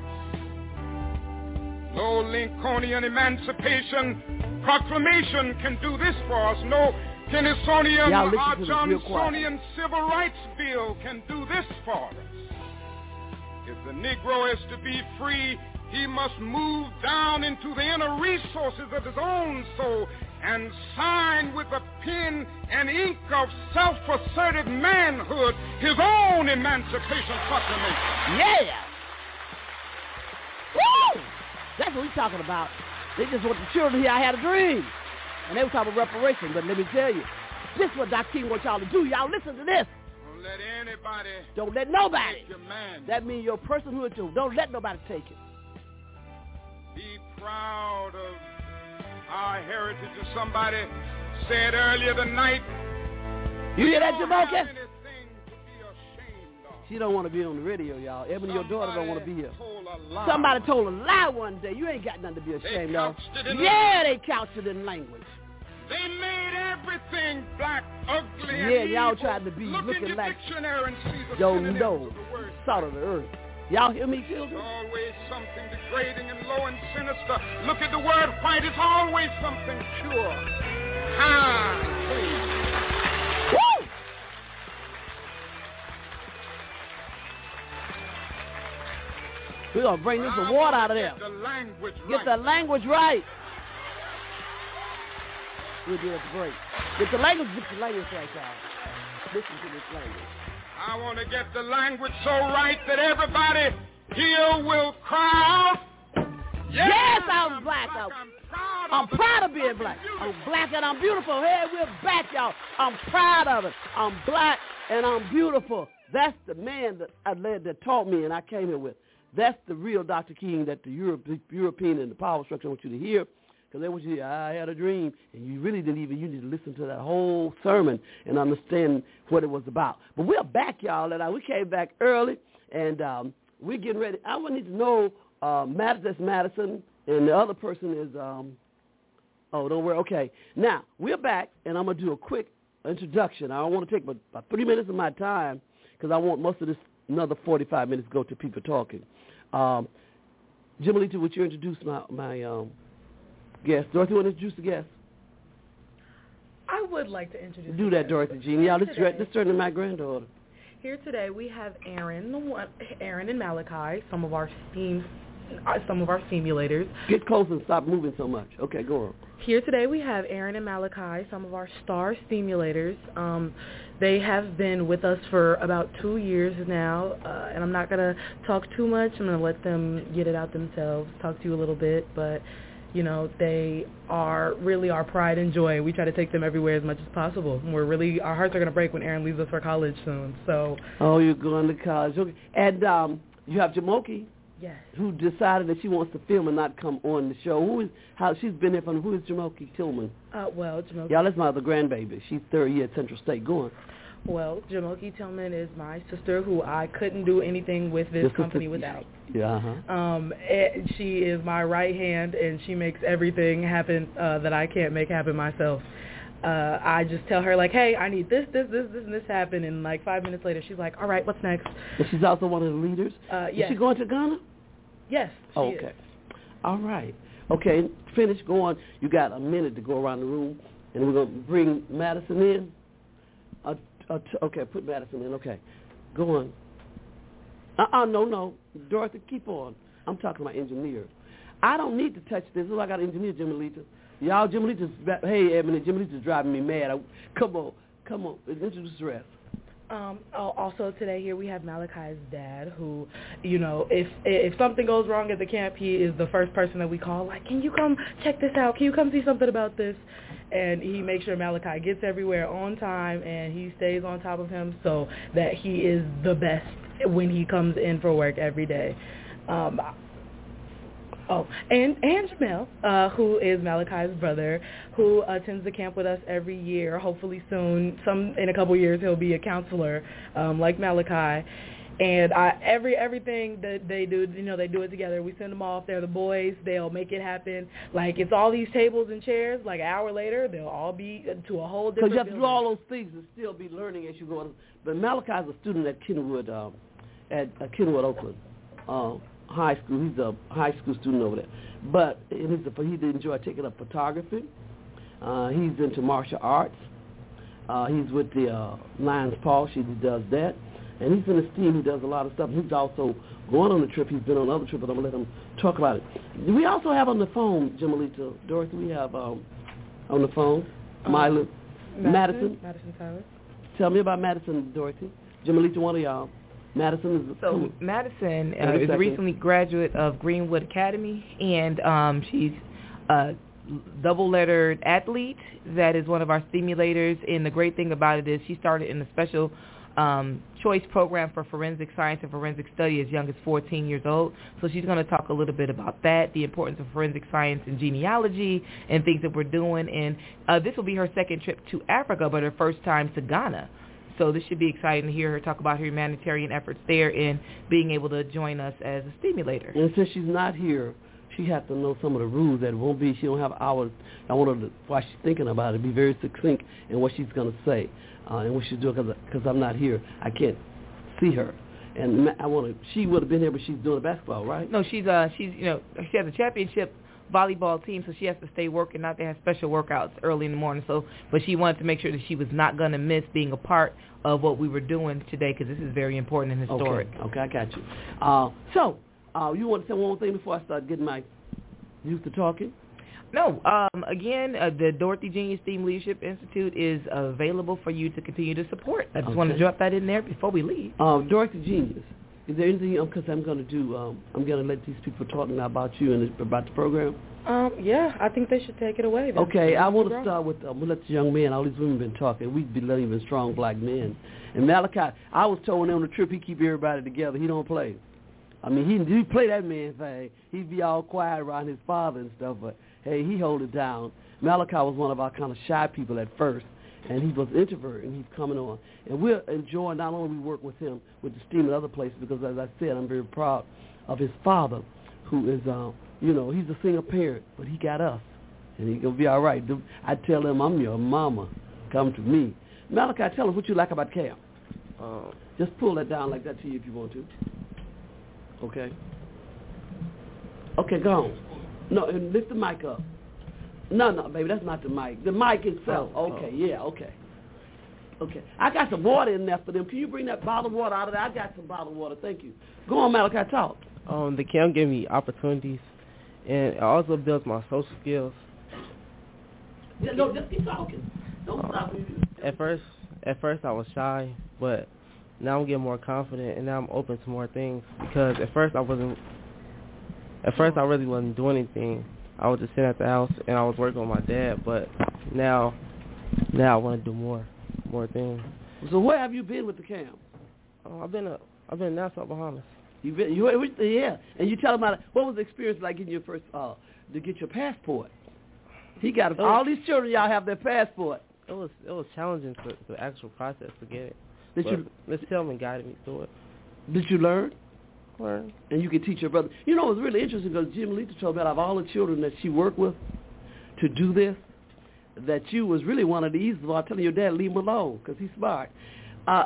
No Lincolnian Emancipation Proclamation can do this for us. No Tennessonian or Johnsonian Civil Rights Bill can do this for us. If the Negro is to be free, he must move down into the inner resources of his own soul and sign with a pen and ink of self-assertive manhood his own Emancipation Proclamation. Yeah! Woo! That's what we're talking about. They just want the children here. I had a dream. And they were talking about reparation. But let me tell you, this is what Doctor King wants y'all to do. Y'all listen to this. Don't let anybody. Don't let nobody. Take your man. That means your personhood too. Don't let nobody take it. Be proud of our heritage. As somebody said earlier tonight. You hear that, Jamoka? She don't want to be on the radio, y'all. Ebony, your daughter don't want to be here. Somebody told a lie one day. You ain't got nothing to be ashamed of. Yeah, they couched it in language. They made everything black, ugly, and yeah, y'all evil. tried to be Look looking like don't know, salt of the earth. Y'all hear me, children? There's always something degrading and low and sinister. Look at the word white. It's always something pure. High. Woo! We're going to bring this award out of there. Get the language Get right. the language right. We'll do it at the break. Get the language, get the language right, y'all. Listen to this language. I want to get the language so right that everybody here will cry out. Yes, yes I'm black. I'm, I'm, proud, I'm proud of being black. I'm black and I'm beautiful. Hey, we're back, y'all. I'm proud of it. I'm black and I'm beautiful. That's the man that I led that taught me and I came here with. That's the real Doctor King that the Europe, European and the power structure want you to hear. Because they want you to hear, I had a dream. And you really didn't even, you need to listen to that whole sermon and understand what it was about. But we're back, y'all. And we came back early. And um, we're getting ready. I want you to know uh, Madison, that's Madison. And the other person is, um, oh, don't worry. Okay. Now, we're back. And I'm going to do a quick introduction. I don't want to take about, about three minutes of my time because I want most of this, another forty-five minutes to go to people talking. Um, Jim Alita, would you introduce my, my um, guest? Dorothy, want to introduce the guest? I would like to introduce Do that, Dorothy Jean. Yeah, let's, let's turn to my granddaughter. Here today we have Aaron, Aaron and Malachi, some of our steam, uh, some of our simulators. Get close and stop moving so much. Okay, go on. Here today we have Aaron and Malachi, some of our star simulators. Um, they have been with us for about two years now, uh, and I'm not going to talk too much. I'm going to let them get it out themselves, talk to you a little bit, but, you know, they are really our pride and joy. We try to take them everywhere as much as possible. We're really, our hearts are going to break when Aaron leaves us for college soon, so. Oh, you're going to college. Okay. And um, you have Jamoki. Yes. Who decided that she wants to film and not come on the show? Who is how she's been here from? Who is Jamoki Tillman? Uh, well, Jamoki. Yeah, that's my other grandbaby. She's third year at Central State. Go on. Well, Jamoki Tillman is my sister, who I couldn't do anything with this company without. Yeah. Uh-huh. Um, she is my right hand, and she makes everything happen uh, that I can't make happen myself. Uh, I just tell her, like, hey, I need this, this, this, this, and this happen. And, like, five minutes later, she's like, all right, what's next? And she's also one of the leaders? Uh, yes. Is she going to Ghana? Yes, she okay. is. All right. Okay, finish. Go on. You got a minute to go around the room, and we're going to bring Madison in. Uh, uh, t- okay, put Madison in. Okay, go on. Uh-uh, no, no. Dorothy, keep on. I'm talking about engineers. I don't need to touch this. This is why I got an engineer, Jimmy Leach. Y'all, Jimmy Leach is, hey, Ebony, Jimmy Leach is driving me mad. I, come on, come on, introduce the rest. Um, also today here we have Malachi's dad, who, you know, if if something goes wrong at the camp, he is the first person that we call, like, can you come check this out? Can you come see something about this? And he makes sure Malachi gets everywhere on time, and he stays on top of him so that he is the best when he comes in for work every day. Um, Oh, and, and Jamel, uh, who is Malachi's brother, who attends the camp with us every year. Hopefully soon, some in a couple years, he'll be a counselor um, like Malachi. And I, every everything that they do, you know, they do it together. We send them off. They're the boys. They'll make it happen. Like, it's all these tables and chairs. Like, an hour later, they'll all be to a whole different Because you have to building. do all those things and still be learning as you go on. But Malachi's a student at Kenwood, um, at uh, Kenwood, Oakland. Um, high school. He's a high school student over there. But he's a, he enjoy taking up photography. Uh, he's into martial arts. Uh, he's with the uh, Lions Paw. She does that. And he's in the STEAM. He does a lot of stuff. He's also going on the trip. He's been on other trips, but I'm going to let him talk about it. We also have on the phone, Jamalita, Dorothy, we have um, on the phone, um, Mila, Madison. Madison. Madison Tyler. Tell me about Madison, Dorothy. Jamalita, one of y'all. Madison is so Madison uh, is a recently graduate of Greenwood Academy, and um, she's a double-lettered athlete that is one of our stimulators. And the great thing about it is she started in a special um, choice program for forensic science and forensic study as young as fourteen years old. So she's going to talk a little bit about that, the importance of forensic science and genealogy and things that we're doing. And uh, this will be her second trip to Africa, but her first time to Ghana. So this should be exciting to hear her talk about her humanitarian efforts there and being able to join us as a stimulator. And since she's not here, she has to know some of the rules that won't be, she don't have hours. I want her to, while she's thinking about it, be very succinct in what she's going to say uh, and what she's doing because I'm not here. I can't see her. And I want to, she would have been here, but she's doing basketball, right? No, she's, uh, she's, you know, she has a championship volleyball team, so she has to stay working out. They have special workouts early in the morning. So, but she wanted to make sure that she was not going to miss being a part of what we were doing today because this is very important and historic. Okay, okay, I got you. Uh, so, uh, you want to say one more thing before I start getting my youth to talking? No. Um, again, uh, the Dorothy Genius STEAM Leadership Institute is available for you to continue to support. I just okay. want to drop that in there before we leave. Uh, Dorothy Genius. Is there anything, because I'm going to do, um, I'm going to let these people talk now about you and about the program? Um, yeah, I think they should take it away. That's okay, I want to start with, um, we'll let the young men, all these women been talking. We believe in strong black men. And Malachi, I was told on the trip he keep everybody together. He don't play. I mean, he he play that man thing. He'd be all quiet around his father and stuff, but, hey, he hold it down. Malachi was one of our kind of shy people at first. And he was an introvert, and he's coming on. And we're enjoying, not only we work with him, with the STEAM and other places, because as I said, I'm very proud of his father, who is, uh, you know, he's a single parent, but he got us, and he's going to be all right. I tell him, I'm your mama. Come to me. Malachi, tell us what you like about camp. Uh, Just pull that down like that to you if you want to. Okay? Okay, go on. No, and lift the mic up. No, no, baby, that's not the mic. The mic itself. Oh, okay, oh. yeah, okay. Okay. I got some water in there for them. Can you bring that bottled water out of there? I got some bottled water. Thank you. Go on, Malachi, talk. Um, the camp gave me opportunities, and it also builds my social skills. Yeah, no, just keep talking. Don't uh, stop. At first, at first I was shy, but now I'm getting more confident, and now I'm open to more things. Because at first I wasn't. At first I really wasn't doing anything. I was just sitting at the house and I was working with my dad, but now, now I want to do more, more things. So where have you been with the camp? Oh, I've been a, I've been in Nassau, Bahamas. You've been, you, yeah, and you tell him about it. What was the experience like getting your first, uh, to get your passport? He got it. All these children, y'all have their passport. It was, it was challenging for the actual process to get it. Did but you? Miss Tillman guided me through it. Did you learn? Learn. And you can teach your brother. You know, it was really interesting because Jim Lita told me out of all the children that she worked with to do this, that you was really one of the easiest. I'm telling your dad, leave him alone because he's smart. Uh,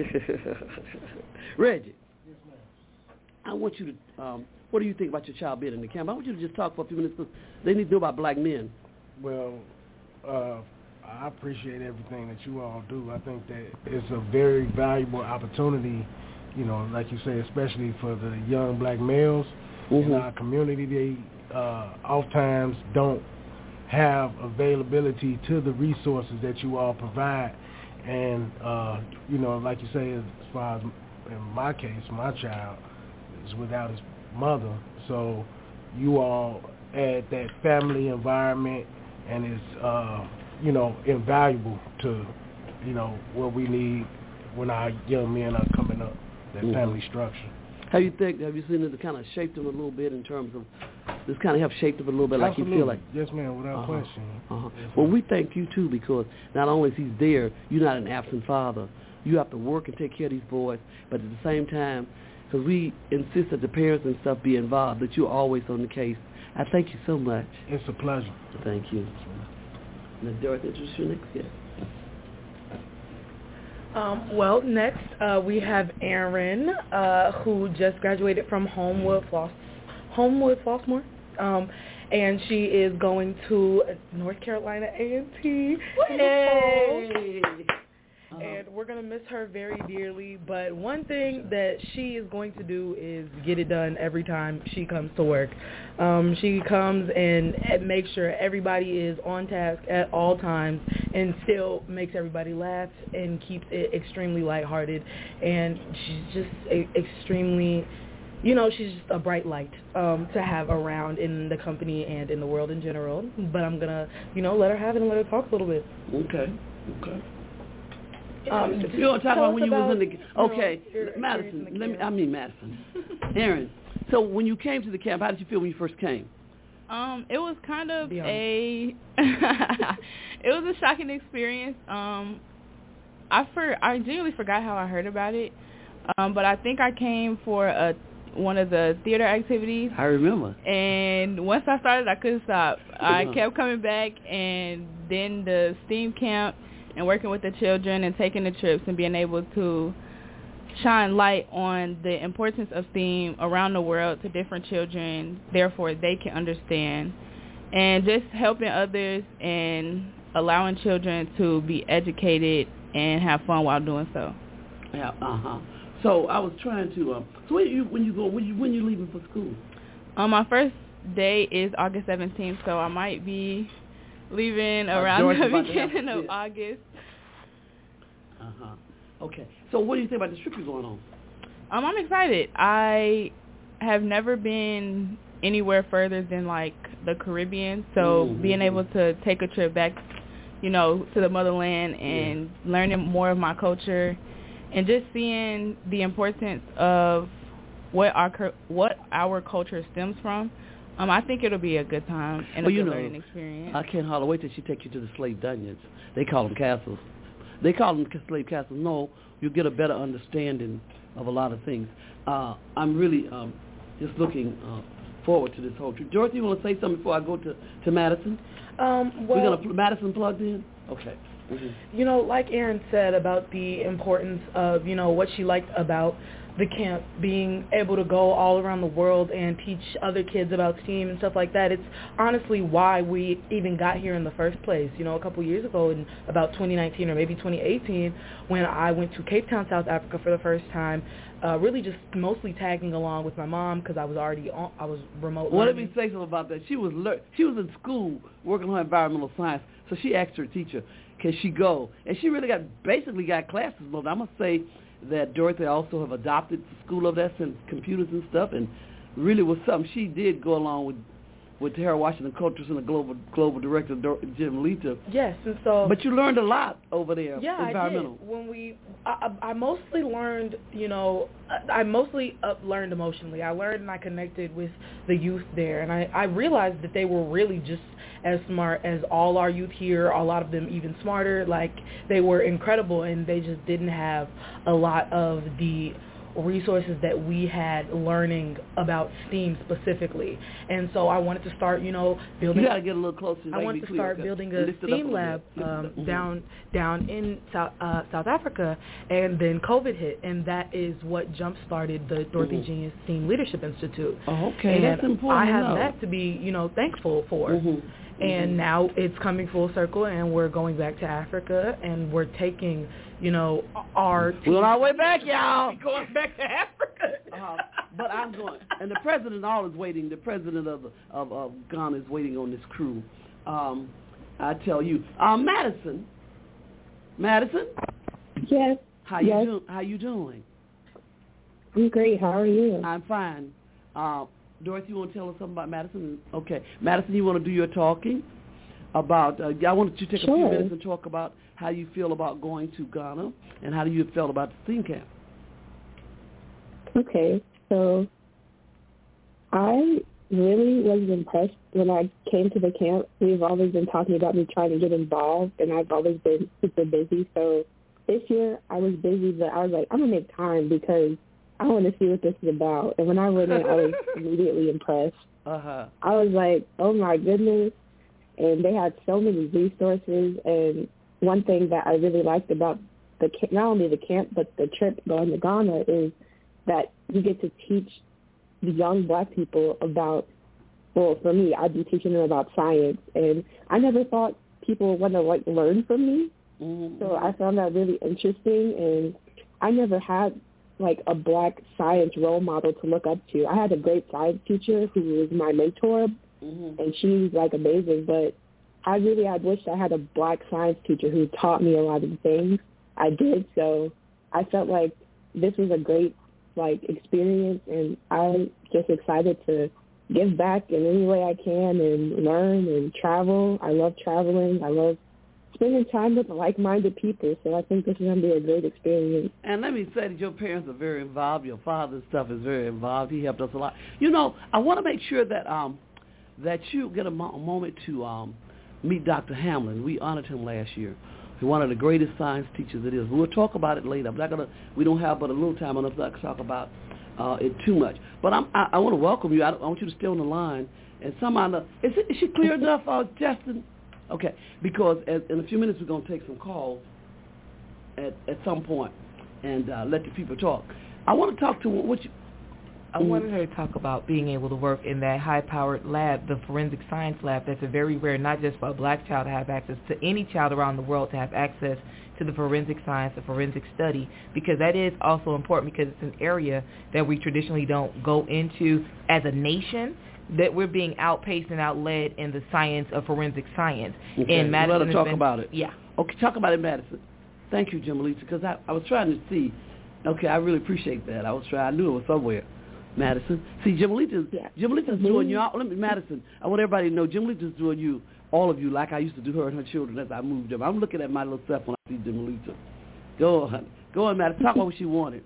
Reggie. Yes, ma'am. I want you to, um, what do you think about your child being in the camp? I want you to just talk for a few minutes because they need to know about black men. Well, uh, I appreciate everything that you all do. I think that it's a very valuable opportunity, you know, like you say, especially for the young black males mm-hmm. in our community. They uh, oftentimes don't have availability to the resources that you all provide. And, uh, you know, like you say, as far as in my case, my child is without his mother. So you all add that family environment, and it's, uh, you know, invaluable to, you know, what we need when our young men are coming up, that mm-hmm. family structure. How you think, have you seen it kind of shaped them a little bit in terms of, this kind of help shape them a little bit, Absolutely. Like you feel like? Yes, ma'am, without uh-huh. question. Uh-huh. Yes, well, we thank you, too, because not only is he there, you're not an absent father. You have to work and take care of these boys, but at the same time, because we insist that the parents and stuff be involved, that you're always on the case. I thank you so much. It's a pleasure. Thank you. Now, Dorothy, introduce your next guest. Um, well, next uh, we have Erin, uh, who just graduated from Homewood, Floss, Homewood Flossmoor, um, and she is going to North Carolina A and T. Hey! Uh-huh. And we're going to miss her very dearly, but one thing that she is going to do is get it done every time she comes to work. Um, she comes and, and makes sure everybody is on task at all times and still makes everybody laugh and keeps it extremely lighthearted. And she's just a, extremely, you know, she's just a bright light um, to have around in the company and in the world in general. But I'm going to, you know, let her have it and let her talk a little bit. Okay, okay. Um, you want to talk about when you about, was in the okay, you know, Madison. in the Let me. I mean Madison. Erin. So when you came to the camp, how did you feel when you first came? Um, it was kind of a it was a shocking experience. Um, I for I genuinely forgot how I heard about it, um, but I think I came for a one of the theater activities. I remember. And once I started, I couldn't stop. I Uh-huh. kept coming back, and then the STEAM camp and working with the children and taking the trips and being able to shine light on the importance of STEAM around the world to different children, therefore they can understand, and just helping others and allowing children to be educated and have fun while doing so. Yeah, uh-huh. So I was trying to, um, so when you, when you go, when you, when you leaving for school? Um, my first day is August seventeenth, so I might be leaving Uh, around George the is about to have beginning to of sit. August. Uh-huh. Okay. So what do you think about the trip you're going on? Um, I'm excited. I have never been anywhere further than, like, the Caribbean, so Mm-hmm. being able to take a trip back, you know, to the motherland and yeah. learning more of my culture and just seeing the importance of what our what our culture stems from, um, I think it'll be a good time and well, a you good know, learning experience. I can't hardly wait till she takes you to the slave dungeons. They call them castles. They call them slave castles. No, you'll get a better understanding of a lot of things. Uh, I'm really um, just looking uh, forward to this whole trip. Dorothy, you want to say something before I go to, to Madison? Um, well, We're going to pl- Madison plugged in? Okay. Mm-hmm. You know, like Erin said about the importance of, you know, what she liked about the camp, being able to go all around the world and teach other kids about STEAM and stuff like that. It's honestly why we even got here in the first place. You know, a couple years ago in about twenty nineteen or maybe twenty eighteen, when I went to Cape Town, South Africa for the first time, uh, really just mostly tagging along with my mom because I was already on, I was remote Well, let learning. me say something about that. She was lear- she was in school working on her environmental science, so she asked her teacher, can she go? And she really got basically got classes. But I must say that Dorothy also have adopted the School of that and computers and stuff, and really was something. She did go along with with Harold Washington Coulter and the global global director Dor- Jim Lita. Yes, and so. But you learned a lot over there. Yeah, environmental. I did. When we, I, I mostly learned, you know, I mostly uh, learned emotionally. I learned and I connected with the youth there, and I, I realized that they were really just as smart as all our youth here, a lot of them even smarter. Like, they were incredible, and they just didn't have a lot of the resources that we had learning about STEAM specifically. And so I wanted to start, you know, building. You got to get a little closer. I wanted to start building a STEAM lab um, mm-hmm. down down in South, uh, South Africa, and then COVID hit, and that is what jump-started the Dorothy mm-hmm. Genius STEAM Leadership Institute. Oh, okay, and that's important. I have to know. that to be, you know, thankful for. Mm-hmm. And mm-hmm. now it's coming full circle, and we're going back to Africa, and we're taking, you know, our we're on our way back, y'all. We're going back to Africa. uh, but I'm going, and the president all is waiting. The president of of, of Ghana is waiting on this crew. Um, I tell you, uh, Madison, Madison. Yes. How yes. you do, How you doing? I'm great. How are you? I'm fine. Uh, Dorothy, you want to tell us something about Madison? Okay. Madison, you want to do your talking about, uh, I wanted you to take sure. a few minutes and talk about how you feel about going to Ghana and how do you feel about the STEAM camp. Okay. So I really was impressed when I came to the camp. We've always been talking about me trying to get involved, and I've always been super busy. So this year I was busy, but I was like, I'm going to make time because I want to see what this is about. And when I went in, I was immediately impressed. Uh-huh. I was like, oh, my goodness. And they had so many resources. And one thing that I really liked about the not only the camp but the trip going to Ghana is that you get to teach the young black people about, well, for me, I'd be teaching them about science. And I never thought people would want to, like, learn from me. Mm-hmm. So I found that really interesting. And I never had like a black science role model to look up to. I had a great science teacher who was my mentor, mm-hmm. and she was like amazing, but I really, I wished I had a black science teacher who taught me a lot of things. I did, so I felt like this was a great like experience, and I'm just excited to give back in any way I can and learn and travel. I love traveling. I love spending time with like-minded people, so I think this is going to be a great experience. And let me say that your parents are very involved. Your father's stuff is very involved. He helped us a lot. You know, I want to make sure that um, that you get a, mo- a moment to um, meet Doctor Hamlin. We honored him last year. He's one of the greatest science teachers it is. We'll talk about it later. I'm not gonna. We don't have but a little time enough to talk about uh, it too much. But I'm, I, I want to welcome you. I, I want you to stay on the line. And somehow, is, it, is she clear enough, uh, Justin? Okay, because as, in a few minutes we're going to take some calls at, at some point and uh, let the people talk. I want to talk to what you... I wanted her to talk about being able to work in that high-powered lab, the forensic science lab. That's a very rare, not just for a black child to have access, to any child around the world to have access to the forensic science, the forensic study, because that is also important because it's an area that we traditionally don't go into as a nation, that we're being outpaced and outled in the science of forensic science. Okay. And Madison let her talk been, about it. Yeah. Okay, talk about it, Madison. Thank you, Jamalita, because I, I was trying to see. Okay, I really appreciate that. I was trying. I knew it was somewhere. Madison. See, Jamalita's, yeah. Jamalita's mm-hmm. doing you. Let me, Madison, I want everybody to know Jamalita's doing you, all of you, like I used to do her and her children as I moved them. I'm looking at my little self when I see Jamalita. Go on. Go on, Madison. Talk about what she wanted.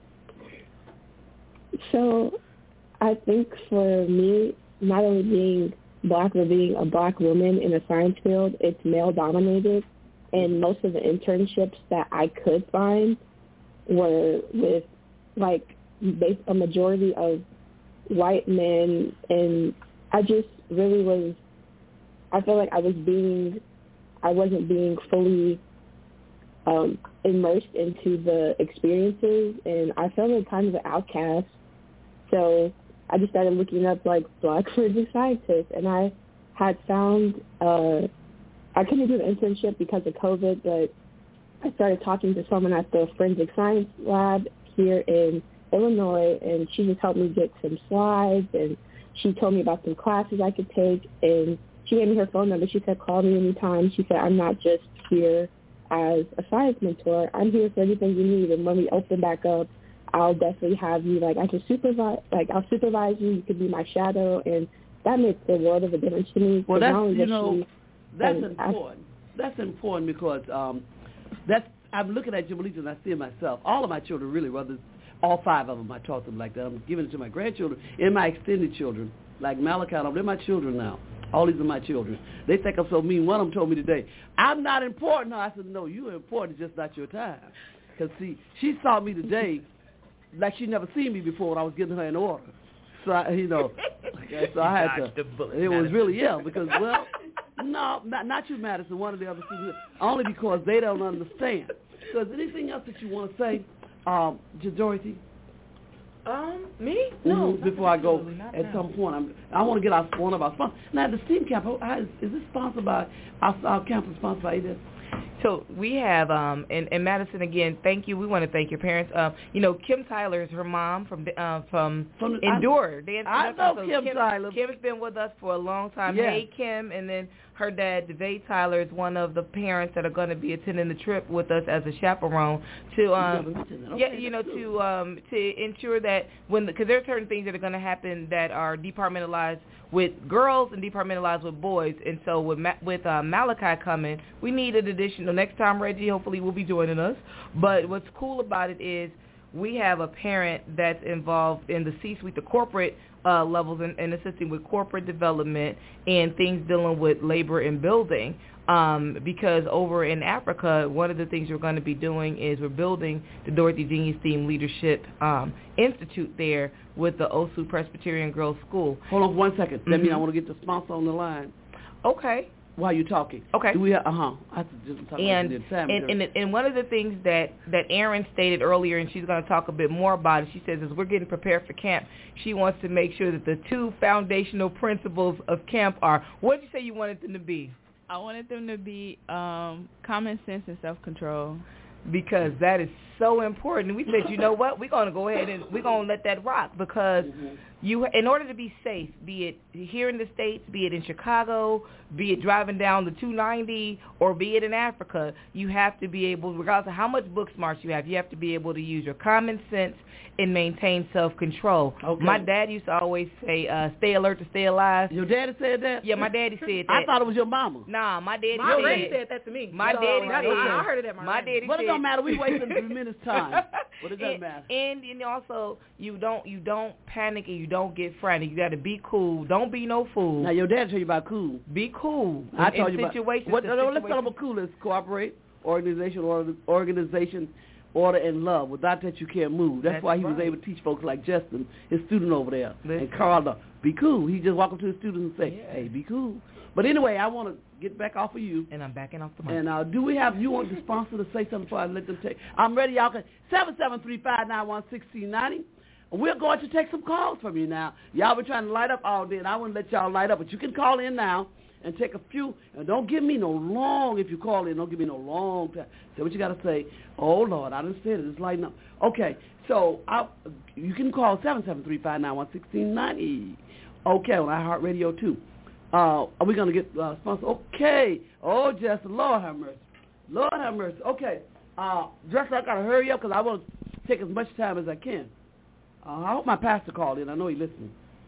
So I think for me, not only being black but being a black woman in a science field, it's male-dominated, and most of the internships that I could find were with, like, based a majority of white men, and I just really was, I felt like I was being, I wasn't being fully um, immersed into the experiences, and I felt like kind of an outcast. So I just started looking up like black forensic scientists, and I had found, uh, I couldn't do the internship because of COVID, but I started talking to someone at the forensic science lab here in Illinois, and she just helped me get some slides, and she told me about some classes I could take, and she gave me her phone number. She said, call me anytime. She said, I'm not just here as a science mentor. I'm here for anything you need, and when we open back up, I'll definitely have you, like, I can supervise, like, I'll supervise you. You could be my shadow, and that makes the world of a difference to me. Well, that's, you know, that's important. I, that's important because um, that's, I'm looking at Jamalita and I see it myself. All of my children really, whether all five of them, I taught them like that. I'm giving it to my grandchildren and my extended children, like Malachi. They're my children now. All these are my children. They think I'm so mean. One of them told me today, I'm not important. No, I said, no, you're important. It's just not your time. Because, see, she saw me today like she never seen me before when I was getting her in order. So, I, you know, okay, so I had to, it was really, yeah, because, well, no, not, not you, Madison, one of the other students, only because they don't understand. So is there anything else that you want to say, um, Dorothy? Um, me? No. Mm-hmm. Before I go, not at now. some point, I'm, I want to get our, one of our sponsors. Now, the STEAM camp, how, is, is this sponsored by, our, our campus sponsored by A D S? So we have, um, and, and Madison, again, thank you. We want to thank your parents. Um, you know, Kim Tyler is her mom from uh, from, from Endure. I, I know so Kim, Kim Tyler. Kim's been with us for a long time. Yeah. Hey, Kim, and then her dad, DeVay Tyler, is one of the parents that are going to be attending the trip with us as a chaperone to, um, okay, yeah, you know, to um, to ensure that when, because there are certain things that are going to happen that are departmentalized with girls and departmentalized with boys, and so with Ma- with uh, Malachi coming, we need an additional. Next time, Reggie hopefully will be joining us. But what's cool about it is we have a parent that's involved in the C-suite, the corporate uh, levels, and, and assisting with corporate development and things dealing with labor and building. Um, because over in Africa, one of the things we're going to be doing is we're building the Dorothy Genius Theme Leadership um, Institute there with the Osu Presbyterian Girls School. Hold on one second. That Mm-hmm. means I want to get the sponsor on the line. Okay. While you're talking. Okay. Do we have, uh-huh. I have to just talk And, about the time. and, and, and one of the things that, that Erin stated earlier, and she's going to talk a bit more about it, she says, as we're getting prepared for camp, she wants to make sure that the two foundational principles of camp are, what did you say you wanted them to be? I wanted them to be um, common sense and self-control. Because that is so important. And we said, you know what, we're going to go ahead and we're going to let that rock because mm-hmm. you, in order to be safe, be it here in the States, be it in Chicago, be it driving down the two ninety, or be it in Africa, you have to be able, regardless of how much book smarts you have, you have to be able to use your common sense and maintain self-control. Okay. My dad used to always say, uh, stay alert to stay alive. Your daddy said that? Yeah, my daddy said that. I thought it was your mama. Nah, my daddy my said granny said that to me. My so, daddy right, said I, I heard it at my My granny. daddy What said, it don't matter. We wasting a minute's time. What does that and, matter? And, and also, you don't you don't panic and you don't get frantic. You got to be cool. Don't be no fool. Now, your dad told you about cool. Be cool. I in, told in you situations, about. What, no, situations. let's talk about cool. Let's cooperate, organization, or organization, order, and love. Without that, you can't move. That's, That's why he right. was able to teach folks like Justin, his student over there, Listen. and Carla, be cool. He just walk up to his students and say, yeah. hey, be cool. But anyway, I want to get back off of you. And I'm backing off the mic. And uh, do we have, you want the sponsor to say something before I let them take? I'm ready, y'all. seven seven three, five nine one, one six nine zero. We're going to take some calls from you now. Y'all been trying to light up all day, and I wouldn't let y'all light up. But you can call in now and take a few. And don't give me no long, if you call in, don't give me no long time. Say what you got to say. Oh, Lord, I done said it. It's lighting up. Okay, so I, you can call seven seven three, five nine one, one six nine zero. Okay, on iHeartRadio too. Uh, are we going to get uh, sponsor? Okay. Oh, just Lord have mercy. Lord have mercy. Okay. Uh, Drexler, I got to hurry up because I want to take as much time as I can. Uh, I hope my pastor called in. I know he's listening.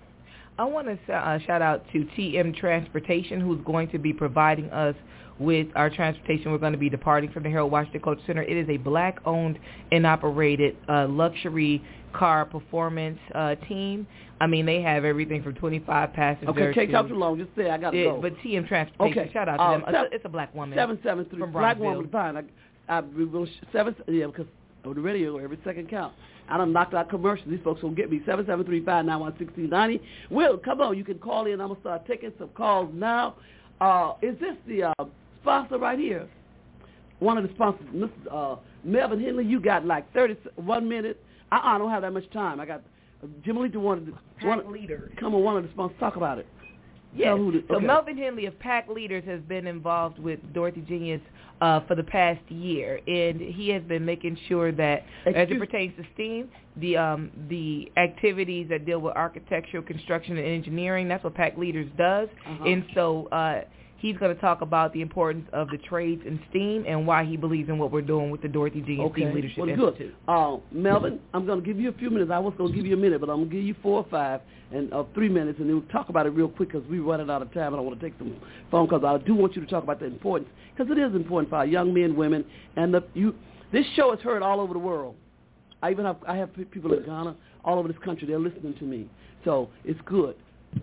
I want to uh, shout out to T M Transportation, who's going to be providing us with our transportation. We're going to be departing from the Harold Washington Culture Center. It is a black-owned and operated uh, luxury car performance uh, team. I mean, they have everything from twenty-five passengers. Okay, can't to, talk too long. Just say I got to it, go. But T M Transportation, okay. shout out to uh, them. Seven, it's, a, it's a black woman. seven seven three from black Bronzeville. woman, fine. I, I, we will seven, yeah, because of the radio, every second count. I done knocked out commercials. These folks will get me. seven seven three, five nine one, one six nine zero. Will, come on. You can call in. I'm going to start taking some calls now. Uh, is this the uh, sponsor right here? One of the sponsors, Missus Uh, Melvin Henley, you got like thirty-one minutes. Uh-uh, I don't have that much time. I got uh, Jim Lee, one of the Pack Leaders. Come on, one of the sponsors. Talk about it. Yes. The, so okay. Melvin Henley of Pack Leaders has been involved with Dorothy Genius uh, for the past year, and he has been making sure that, Excuse as it pertains to STEAM, the um, the activities that deal with architecture, construction, and engineering, that's what Pack Leaders does. Uh-huh. And so uh, he's going to talk about the importance of the trades in STEAM and why he believes in what we're doing with the Dorothy Genius okay. STEAM Leadership well, Institute. Good. Uh, Melvin, I'm going to give you a few minutes. I was going to give you a minute, but I'm going to give you four or five and uh, three minutes, and then we'll talk about it real quick because we're running out of time, and I want to take some phone calls. I do want you to talk about the importance, because it is important for our young men, women, and the, you. This show is heard all over the world. I even have I have people in Ghana, all over this country. They're listening to me, so it's good.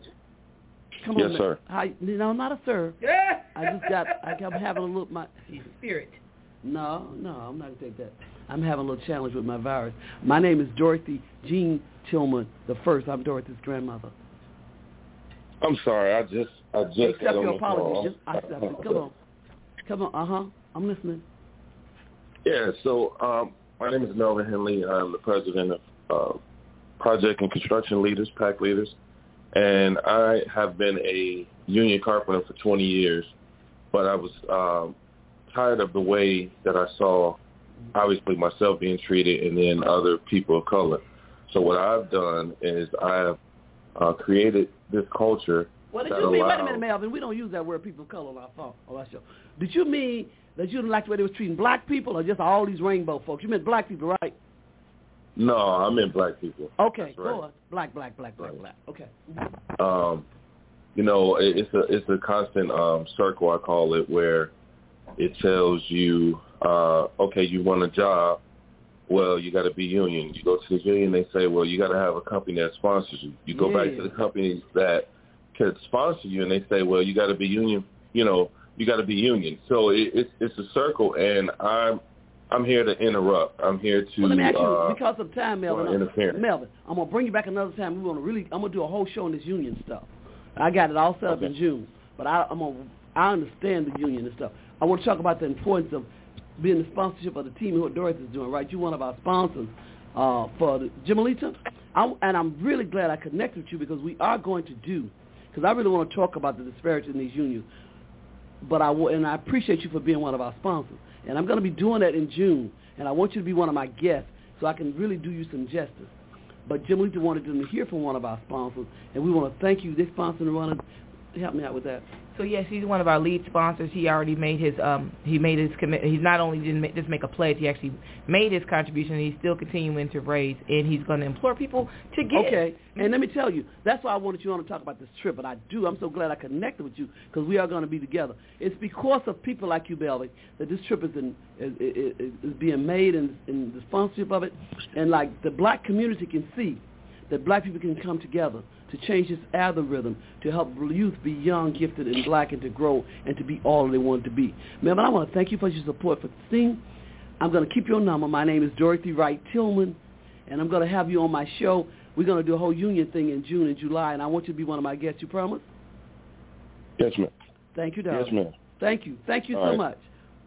Come yes, on, sir. I, no, not a sir. Yeah. I just got. I kept having a look. My spirit. No, no, I'm not gonna take that. I'm having a little challenge with my virus. My name is Dorothy Jean Tillman the first. I'm Dorothy's grandmother. I'm sorry. I just I just accept got on your the apology. call. Just accept it. Come on. Come on. Uh-huh. I'm listening. Yeah, so um, my name is Melvin Henley. I'm the president of uh, Project and Construction Leaders, PAC Leaders. And I have been a union carpenter for twenty years, but I was um, tired of the way that I saw, obviously, myself being treated and then other people of color. So what I've done is I have uh, created this culture. What did that you mean? allows, Wait a minute, Melvin. We don't use that word people of color on our, phone, on our show. Did you mean that you didn't like the way they was treating black people or just all these rainbow folks? You meant black people, right? No, I meant black people. Okay, That's go right. on. Black, black, black, black, black. Okay. Um, you know, it, it's a it's a constant um, circle, I call it, where it tells you, uh, okay, you want a job, well, you got to be union. You go to the union, they say, well, you got to have a company that sponsors you. You go Yeah. back to the companies that could sponsor you, and they say, well, you got to be union. You know, you got to be union. So it, it's it's a circle, and I'm I'm here to interrupt. I'm here to Well, let me ask you, uh, because of time, Melvin. uh, interfere. Melvin, I'm gonna bring you back another time. We want to really, I'm gonna do a whole show on this union stuff. I got it all set up Okay. in June, but I, I'm gonna, I understand the union and stuff. I want to talk about the importance of being the sponsorship of the team who Dorothy is doing. Right, you're one of our sponsors uh, for the Jimalita, I, and I'm really glad I connected with you because we are going to do, because I really want to talk about the disparity in these unions. But I and I appreciate you for being one of our sponsors. And I'm going to be doing that in June, and I want you to be one of my guests so I can really do you some justice. But Jim Luther wanted them to hear from one of our sponsors, and we want to thank you. This sponsor and runner, help me out with that. So yes, he's one of our lead sponsors. He already made his um he made his commit. He's not only didn't make, just make a pledge, he actually made his contribution. And he's still continuing to raise, and he's going to implore people to give. Okay, and let me tell you, that's why I wanted you on to talk about this trip, and I do. I'm so glad I connected with you because we are going to be together. It's because of people like you, Belvy, that this trip is in, is, is, is being made and in the sponsorship of it, and like the black community can see that black people can come together to change this algorithm to help youth be young, gifted, and black, and to grow and to be all they want to be. Melvin, I want to thank you for your support for the team. I'm going to keep your number. My name is Dorothy Wright Tillman, and I'm going to have you on my show. We're going to do a whole union thing in June and July, and I want you to be one of my guests. You promise? Yes, ma'am. Thank you, darling. Yes, ma'am. Thank you. Thank you All so right. much.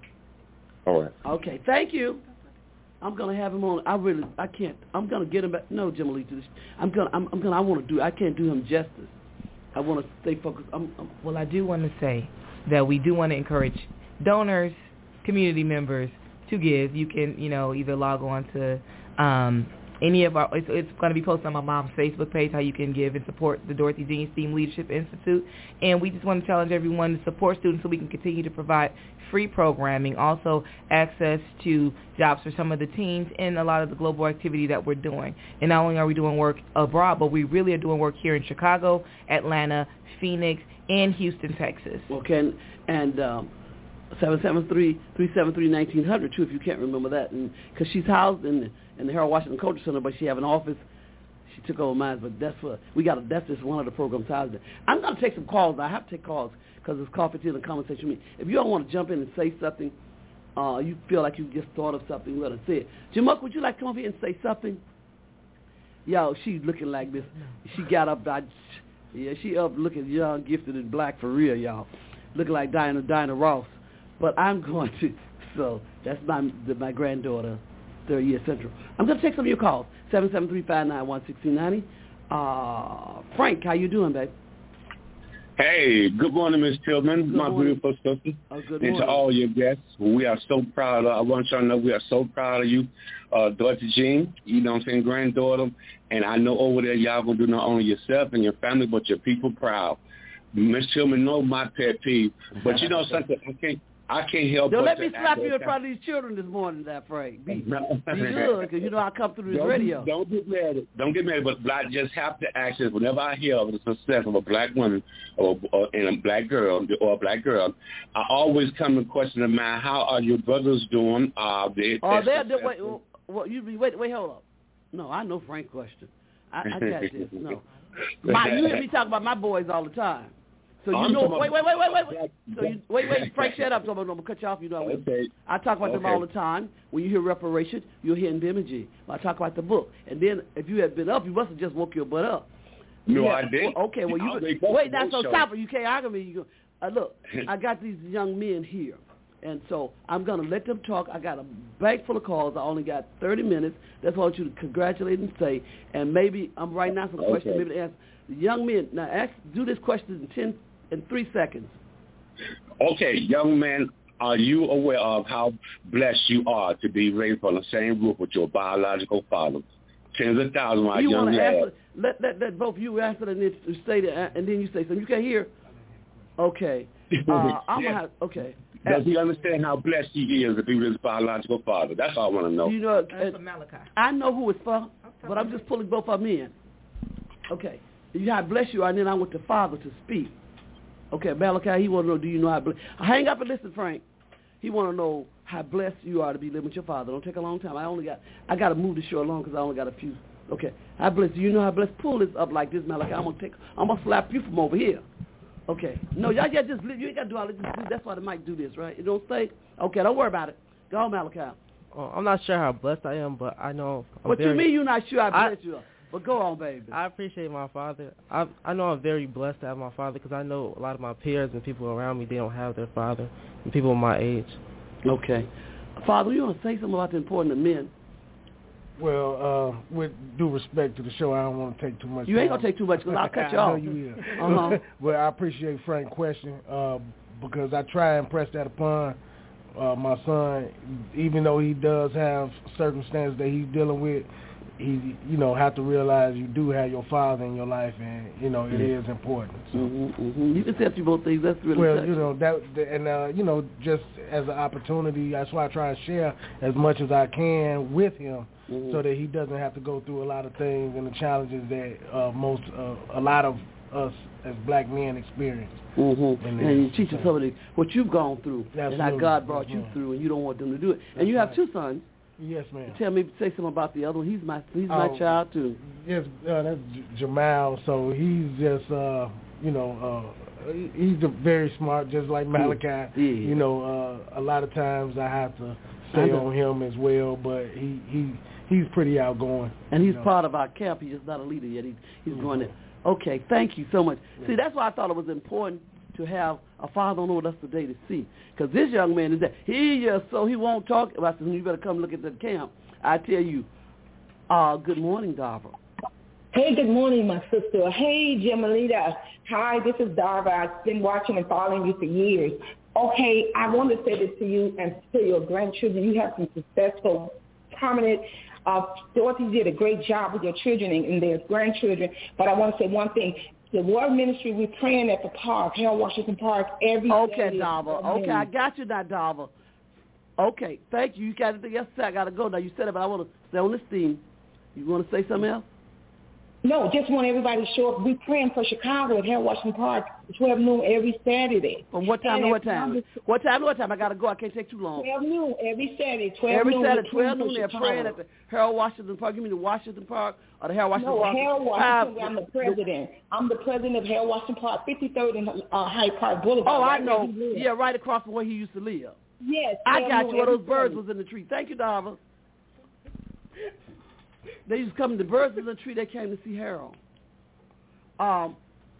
All right. Okay, thank you. I'm gonna have him on. I really, I can't. I'm gonna get him back. No, Jim Lee, to this. I'm gonna, I'm, I'm gonna. I want to do. I can't do him justice. I want to stay focused. I'm, I'm, Well, I do want to say that we do want to encourage donors, community members to give. You can, you know, either log on to um, any of our. It's, it's going to be posted on my mom's Facebook page how you can give and support the Dorothy Jean STEAM Leadership Institute. And we just want to challenge everyone to support students so we can continue to provide free programming, also access to jobs for some of the teams and a lot of the global activity that we're doing. And not only are we doing work abroad, but we really are doing work here in Chicago, Atlanta, Phoenix, and Houston, Texas. Okay, and, and um, seven seven three, three seven three, nineteen hundred too, if you can't remember that. And because she's housed in the, in the Harold Washington Culture Center, but she have an office. She took over mine, but that's for we got. A, that's just one of the programs housed there. I'm gonna take some calls. I have to take calls because it's coffee, tea, and conversation with me. If you all want to jump in and say something, uh, you feel like you just thought of something, let us say it. Jamuck, would you like to come over here and say something? Yo, she's looking like this. She got up. I, yeah, she up looking young, gifted, and black for real, y'all. Looking like Diana, Diana Ross. But I'm going to. So that's my my granddaughter, third year Central. I'm going to take some of your calls. seven seven three, five nine one, six nine zero. Uh, Frank, how you doing, babe? Hey, good morning, Miz Tillman, Good my morning. beautiful sister, Oh, good and morning. to all your guests. We are so proud of, I want y'all to know we are so proud of you, uh, Dorothy Jean, you know what I'm saying, granddaughter, and I know over there y'all going to do not only yourself and your family, but your people proud. Miz Tillman know my pet peeve, but you know something, I can't, I can't help Don't but let to me slap act you in like front of these children this morning, that Frank. Be, be No. good, because you know I come through this don't, radio. Don't get mad. Don't get mad. But I just have to ask this. Whenever I hear of the success of a black woman or, or and a black girl or a black girl, I always come to question of mine. How are your brothers doing? Uh, they, Oh, they're they're, wait, successful. well, you be, wait, wait, hold up. No, I know Frank's question. I, I got this. No. My, you hear me talk about my boys all the time. So you I'm know, talking wait, wait, wait, wait, wait, wait. So you, wait, wait, Frank, shut up. So I'm going to cut you off. You know, Okay. I talk about them Okay. all the time. When you hear reparations, you'll hear indemnity. I talk about the book. And then if you had been up, you must have just woke your butt up. No, Yeah, I didn't. Well, okay, well, you I could, wake up wait, to that's those so shows. stop it. You can't argue me. You go, uh, look, I got these young men here. And so I'm going to let them talk. I got a bank full of calls. I only got thirty minutes. That's what I want you to congratulate and say. And maybe I'm writing down some Okay. questions, maybe to ask the young men. Now, ask, do this question in ten, in three seconds. Okay, young man, are you aware of how blessed you are to be raised on the same roof with your biological father? Tens of thousands of you young want to lads. answer? Let, let, let both of you answer and then say that, and then you say something. You can't hear? Okay. Uh, I'm Yeah. gonna have, okay. Does he understand how blessed he is to be with his biological father? That's all I want to know. You know, That's uh, for Malachi. I know who it's for, but I'm just pulling both of them in. Okay. You how bless you are, and then I want the father to speak. Okay, Malachi, he want to know, do you know how blessed? Hang up and listen, Frank. He want to know how blessed you are to be living with your father. Don't take a long time. I only got, I got to move the show along because I only got a few. Okay. How blessed? Do you know how blessed? Pull this up like this, Malachi. I'm gonna take, I'm gonna slap you from over here. Okay. No, y'all, y'all just you ain't got to do all this. That's why the mic do this, right? It don't stay. Okay, don't worry about it. Go on, Malachi. Oh, I'm not sure how blessed I am, but I know. I'm What very, you mean you're not sure how I- blessed you are? But go on, baby. I appreciate my father. I I know I'm very blessed to have my father because I know a lot of my peers and people around me, they don't have their father, and people my age. Okay. Father, you want to say something about the importance of men? Well, uh, with due respect to the show, I don't want to take too much You time. ain't going to take too much because I'll cut you I off. know you will. Uh-huh. Well, I appreciate Frank's question uh, because I try and press that upon uh, my son, even though he does have circumstances that he's dealing with. He, you know, have to realize you do have your father in your life, and you know it Mhm. is important. So. Mm-hmm, mm-hmm. You can say a few both things. That's really Well, touching. you know that, and uh, you know, just as an opportunity, that's why I try to share as much as I can with him, Mhm. so that he doesn't have to go through a lot of things and the challenges that uh, most, uh, a lot of us as black men experience. Mm-hmm. And And, then- you teach us some of the, what you've gone through and how Absolutely. God brought Yes, you ma'am. through, and you don't want them to do it. That's and you have right. two sons. Yes, ma'am. Tell me, say something about the other one. He's my, he's my Oh, child too. Yes, uh, that's J- Jamal. So he's just, uh, you know, uh, he- he's a very smart, just like Malachi. Yeah. You know, uh, a lot of times I have to stay I know. on him as well, but he he he's pretty outgoing. And he's you know. part of our camp. He's just not a leader yet. He's, he's Mhm. going there. Okay, thank you so much. Yeah. See, that's why I thought it was important to have a father on with us today to see. Because this young man is that. He just, so he won't talk. I said, you better come look at the camp. I tell you, uh, good morning, Darva. Hey, good morning, my sister. Hey, Jamalita. Hi, this is Darva. I've been watching and following you for years. Okay, I want to say this to you and to your grandchildren. You have some successful, prominent, uh, Dorothy did a great job with your children and, and their grandchildren. But I want to say one thing. The Word Ministry, we're praying at the park, Harold Washington Park, every Okay, day. Darva. Okay, I got you now, Darva. Okay, thank you. You got anything else to say? I got to go now. You said it, but I want to stay on this theme. You want to say something else? No, just want everybody to show up. We're praying for Chicago at Harold Washington Park, twelve noon every Saturday. From what time And to what at time? What time to what time? I got to go. I can't take too long. twelve noon every Saturday. twelve Every noon. Saturday, we're twelve praying for noon, they're Chicago. praying at the Harold Washington Park. You mean the Washington Park or the Harold Washington No, Park? Harold Washington. I'm the president. I'm the president of Harold Washington Park, fifty-third and uh, Hyde Park Boulevard. Oh, I right where know. he lives. Yeah, right across from where he used to live. Yes. I twelve got noon you. Where every those birds Saturday. was in the tree. Thank you, Darva. They used to come. The birds was in the tree. They came to see Harold. Um,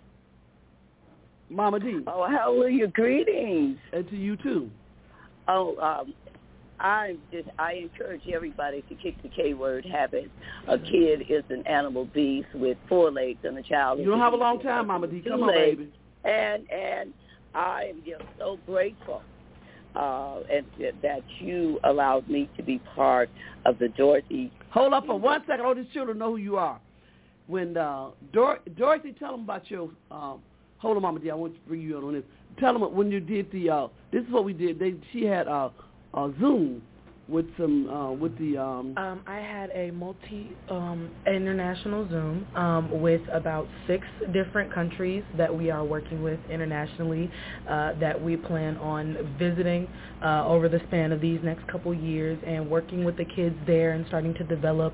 Mama D. Oh, hallelujah. Greetings. And to you, too. Oh, um, I just I encourage everybody to kick the K word habit. A kid is an animal beast with four legs, and a child. You don't is have a long time, Mama D. two Come on, legs. baby. And and I am just so grateful uh, and that you allowed me to be part of the Dorothy. Hold up for one second. All these children know who you are. When uh, Dor- Dorothy, tell them about your. Um, hold on, Mama D. I want to bring you in on this. Tell them when you did the. Uh, this is what we did. They she had uh, a Zoom with some uh, with the. Um, Um, I had a multi um, international Zoom um, with about six different countries that we are working with internationally uh, that we plan on visiting uh, over the span of these next couple years and working with the kids there and starting to develop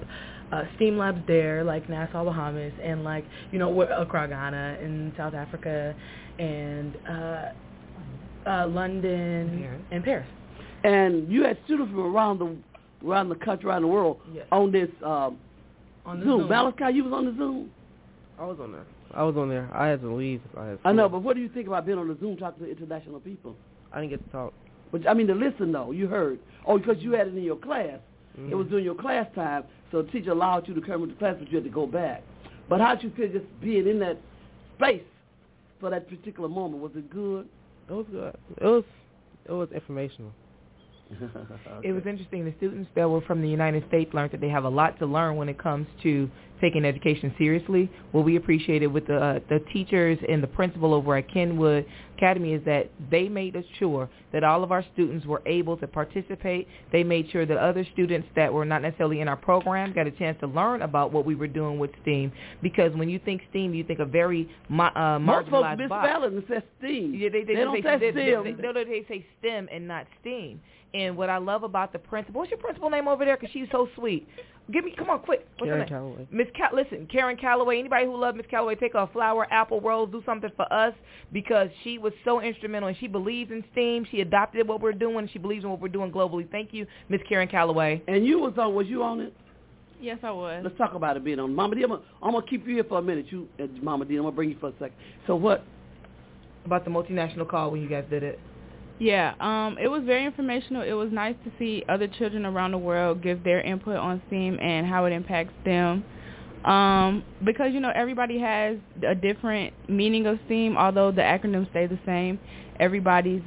uh, STEAM labs there, like Nassau, Bahamas, and like you know Accra, Ghana, in South Africa, and uh, uh, London Paris. and Paris. And you had students from around the around the country, around the world Yes. on this um, On the Zoom. Zoom. Malachi, you was on the Zoom. I was on there. I was on there. I had to leave. I, had I know, but what do you think about being on the Zoom talking to international people? I didn't get to talk. But I mean, to listen though, you heard. Oh, because you had it in your class. Mm-hmm. It was during your class time, so the teacher allowed you to come into class, but you had to go back. But how did you feel just being in that space for that particular moment? Was it good? It was good. It was. It was informational. Okay. It was interesting. The students that were from the United States learned that they have a lot to learn when it comes to taking education seriously. What we appreciated with the uh, the teachers and the principal over at Kenwood Academy is that they made us sure that all of our students were able to participate. They made sure that other students that were not necessarily in our program got a chance to learn about what we were doing with STEAM. Because when you think STEAM, you think a very mo- uh, Most folks marginalized box. misspell it and say STEAM. Yeah, they, they, They don't say, say they, STEM. They, they, no, no, they say STEM and not STEAM. And what I love about the principal, what's your principal name over there? Because she's so sweet. Give me, come on, quick. What's Karen her name? Calloway. Miss Cal- listen, Karen Calloway. Anybody who loves Miss Calloway, take a flower, apple, rose, do something for us because she was so instrumental and she believes in STEAM. She adopted what we're doing. She believes in what we're doing globally. Thank you, Miss Karen Calloway. And you was on? Was you on it? Yes, I was. Let's talk about it being on. Mama D, I'm gonna, I'm gonna keep you here for a minute. You, uh, Mama D, I'm gonna bring you for a second. So what? About the multinational call when you guys did it. Yeah, um, it was very informational. It was nice to see other children around the world give their input on STEAM and how it impacts them. Um, because, you know, everybody has a different meaning of STEAM, although the acronyms stay the same. Everybody's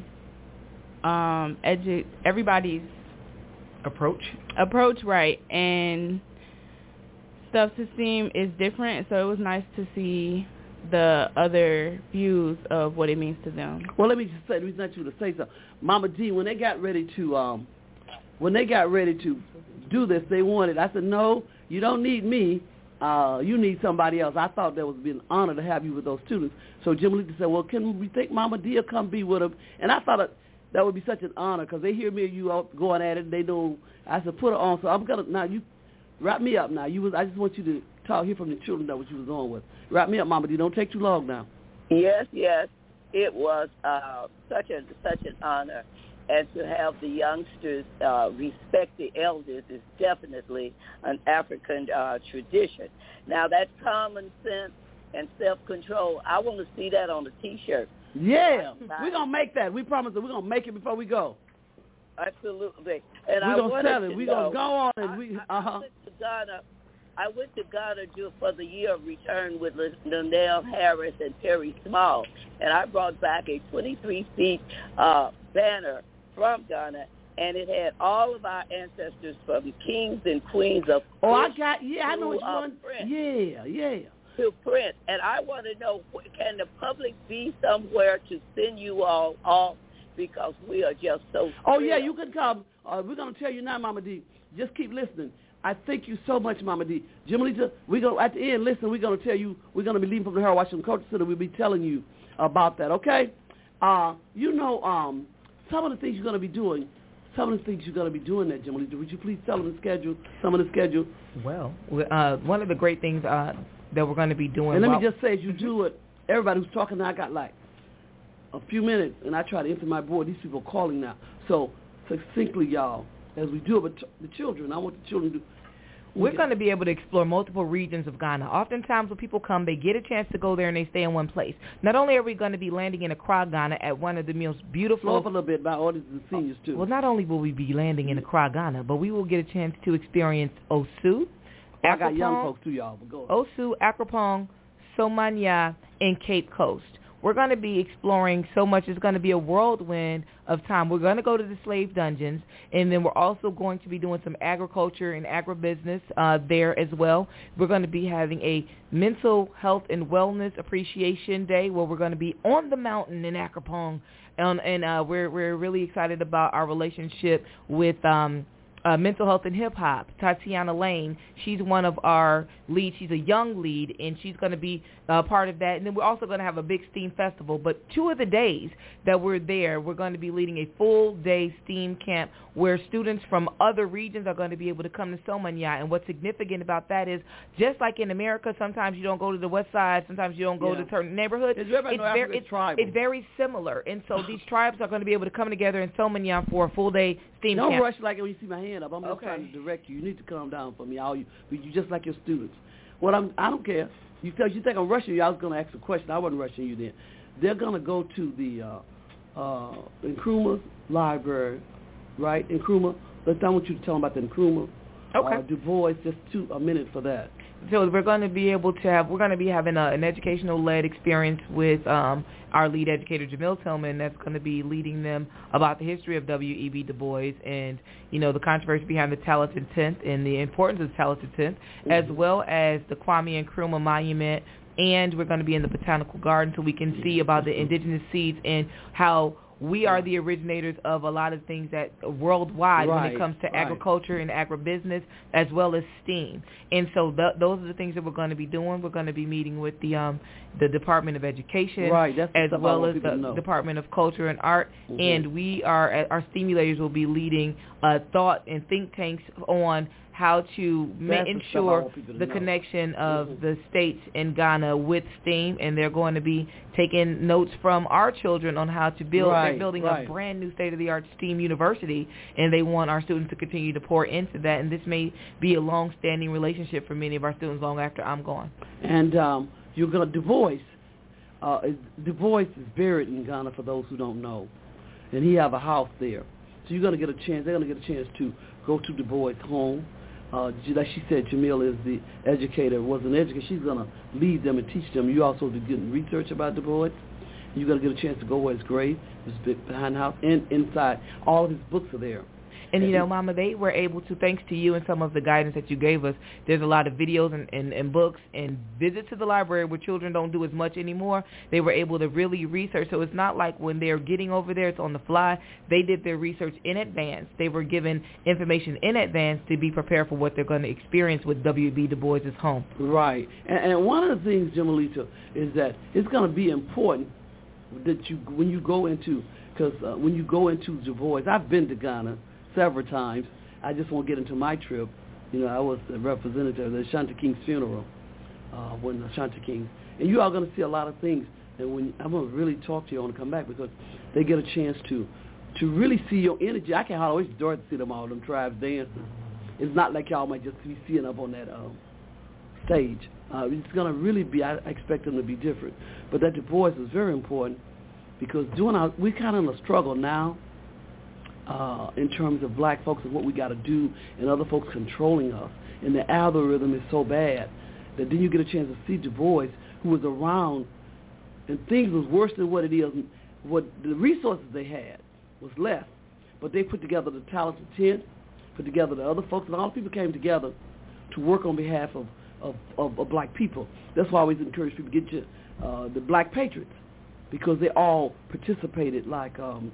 um, edu- everybody's approach, approach, right, and stuff to STEAM is different. So it was nice to see the other views of what it means to them. Well, let me just say, the reason I want you to say something. Mama D, when they got ready to, um, when they got ready to do this, they wanted, I said, no, you don't need me. Uh, you need somebody else. I thought that would be an honor to have you with those students. So Jim Lita said, well, can we think Mama D will come be with them? And I thought it, that would be such an honor because they hear me and you out going at it. And they know. I said, put her on. So I'm going to, now you wrap me up now. You was, I just want you to talk, hear from the children that what you was on with. Wrap me up, Mama D. Don't take too long now. Yes, yes. It was uh, such a such an honor. And to have the youngsters uh, respect the elders is definitely an African uh, tradition. Now, that's common sense and self-control. I want to see that on a T-shirt. Yeah. We're going to make that. We promise that we're going to make it before we go. Absolutely. And we're I going to sell it. to We're know, going to go on and I, we, I, uh-huh. I went to Ghana. I went to Ghana just for the year of return with Linnell Harris and Terry Small, and I brought back a twenty-three feet uh, banner from Ghana, and it had all of our ancestors from kings and queens of Oh, I got, yeah, I know what you uh, want. Prince Yeah, yeah. to print, and I want to know, can the public be somewhere to send you all off because we are just so Oh, yeah, thrilled. you can come. Uh, we're going to tell you now, Mama D. Just keep listening. I thank you so much, Mama D. Jim Lita, we're going at the end, listen, we're going to tell you, we're going to be leaving from the Harold Washington Culture Center. We'll be telling you about that, okay? Uh, you know, um, some of the things you're going to be doing, some of the things you're going to be doing there, Jim Lita. Would you please tell them the schedule, some of the schedule? Well, uh, one of the great things uh, that we're going to be doing. And let while- me just say, as you do it, everybody who's talking now, I got like a few minutes, and I try to enter my board. These people are calling now. So succinctly, y'all, as we do it with the children, I want the children to We're going to be able to explore multiple regions of Ghana. Oftentimes when people come, they get a chance to go there and they stay in one place. Not only are we going to be landing in Accra, Ghana at one of the most beautiful... Slow up a little bit about all these seniors, too. Well, not only will we be landing in Accra, Ghana, but we will get a chance to experience Osu, Oh, I got young Akropong, folks, too, y'all. But go Osu, Akropong, Somanya, and Cape Coast. We're going to be exploring so much. It's going to be a whirlwind of time. We're going to go to the slave dungeons, and then we're also going to be doing some agriculture and agribusiness uh, there as well. We're going to be having a mental health and wellness appreciation day where we're going to be on the mountain in Akropong, and, and uh, we're we're really excited about our relationship with um, uh, Mental Health and Hip Hop, Tatiana Lane. She's one of our leads. She's a young lead, and she's going to be uh, part of that. And then we're also going to have a big STEAM festival. But two of the days that we're there, we're going to be leading a full-day STEAM camp where students from other regions are going to be able to come to Somanya. And what's significant about that is, just like in America, sometimes you don't go to the west side, sometimes you don't go Yeah. to certain neighborhoods. It's, It's, very, it's, it's very similar. And so these tribes are going to be able to come together in Somanya for a full-day STEAM Don't camp. rush like when you see my hand up. I'm just Okay. trying to direct you. You need to calm down for me. All you, you just like your students. What I'm, I don't care. You feel you think I'm rushing you? I was going to ask a question. I wasn't rushing you then. They're going to go to the uh, uh, Nkrumah Library, right? Nkrumah. Let's. I want you to tell them about the Nkrumah. Okay. Uh, Du Bois. Just two a minute for that. So we're going to be able to have, we're going to be having a, an educational-led experience with um, our lead educator, Jamil Tillman, that's going to be leading them about the history of W E B Du Bois and, you know, the controversy behind the Talented tenth and the importance of the Talented tenth, mm-hmm. as well as the Kwame Nkrumah Monument. And we're going to be in the Botanical Garden so we can see about the indigenous seeds and how we are the originators of a lot of things that worldwide right, when it comes to right. agriculture and agribusiness as well as STEAM. And so th- those are the things that we're going to be doing. We're going to be meeting with the um, the Department of Education right, that's as well as the know. Department of Culture and Art. Mm-hmm. And we are, our stimulators will be leading uh, thought and think tanks on how to ma- ensure the know. connection of mm-hmm. the states in Ghana with STEAM, and they're going to be taking notes from our children on how to build. Right, they're building right. a brand new state-of-the-art STEAM university, and they want our students to continue to pour into that, and this may be a long-standing relationship for many of our students long after I'm gone. And um, you're going to, Du Bois, uh, is, Du Bois is buried in Ghana for those who don't know, and he have a house there. So you're going to get a chance, they're going to get a chance to go to Du Bois' home. Uh, like she said, Jamil is the educator, was an educator. She's going to lead them and teach them. You also be getting research about Du Bois. You're going to get a chance to go where his grave is behind the house and inside. All of his books are there. And, you know, Mama, they were able to, thanks to you and some of the guidance that you gave us, there's a lot of videos and, and, and books and visits to the library where children don't do as much anymore. They were able to really research. So it's not like when they're getting over there, it's on the fly. They did their research in advance. They were given information in advance to be prepared for what they're going to experience with W E B Du Bois' home. Right. And, and one of the things, Jamalita, is that it's going to be important that you, when you go into, because uh, when you go into Du Bois, I've been to Ghana several times. I just won't get into my trip. You know, I was a representative of the Ashanti King's funeral uh, when the Ashanti King. And you are going to see a lot of things. And when I'm going to really talk to you, I want to come back because they get a chance to to really see your energy. I can't always adore to see them all, them tribes dancing. It's not like y'all might just be seeing up on that um, stage. Uh, it's going to really be, I expect them to be different. But that Du Bois is very important because doing our, we're kind of in a struggle now. Uh, in terms of black folks and what we got to do and other folks controlling us. And the algorithm is so bad that then you get a chance to see Du Bois, who was around, and things was worse than what it is. What the resources they had was less. But they put together the Talented tenth, put together the other folks, and all the people came together to work on behalf of, of, of, of black people. That's why I always encourage people to get your, uh, the Black Patriots, because they all participated like... Um,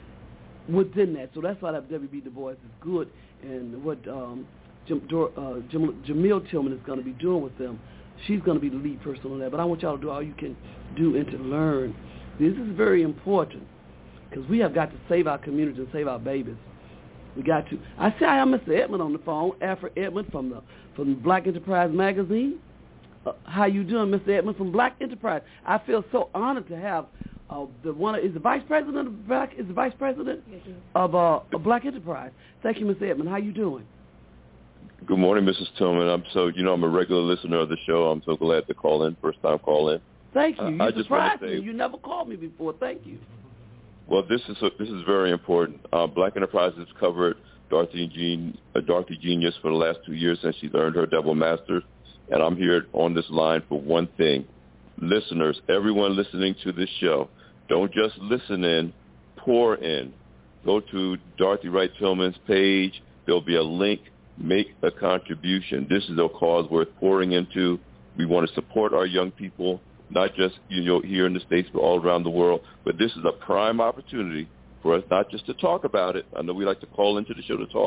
within that. So that's why that W E B Du Bois is good, and what um, Jam, uh, Jam, Jamil Tillman is going to be doing with them, she's going to be the lead person on that. But I want y'all to do all you can do and to learn. This is very important because we have got to save our community and save our babies. We got to. I see I have Mister Edmund on the phone, Alfred Edmund from the from Black Enterprise magazine. Uh, how you doing, Mister Edmund from Black Enterprise? I feel so honored to have. Uh, the one is the vice president of Black is the vice president of uh, of Black Enterprise. Thank you, Mister Edmund. How you doing? Good morning, Missus Tillman. I'm so you know I'm a regular listener of the show. I'm so glad to call in. First time call in. Thank you. You uh, surprised say, me. You never called me before. Thank you. Well, this is a, this is very important. Uh, Black Enterprise has covered Dorothy Jean uh, Dorothy Genius for the last two years since she's earned her double master's, and I'm here on this line for one thing. Listeners, everyone listening to this show, don't just listen in, pour in. Go to Dorothy Wright Tillman's page. There'll be a link. Make a contribution. This is a cause worth pouring into. We want to support our young people, not just you know here in the States, but all around the world. But this is a prime opportunity for us not just to talk about it. I know we like to call into the show to talk,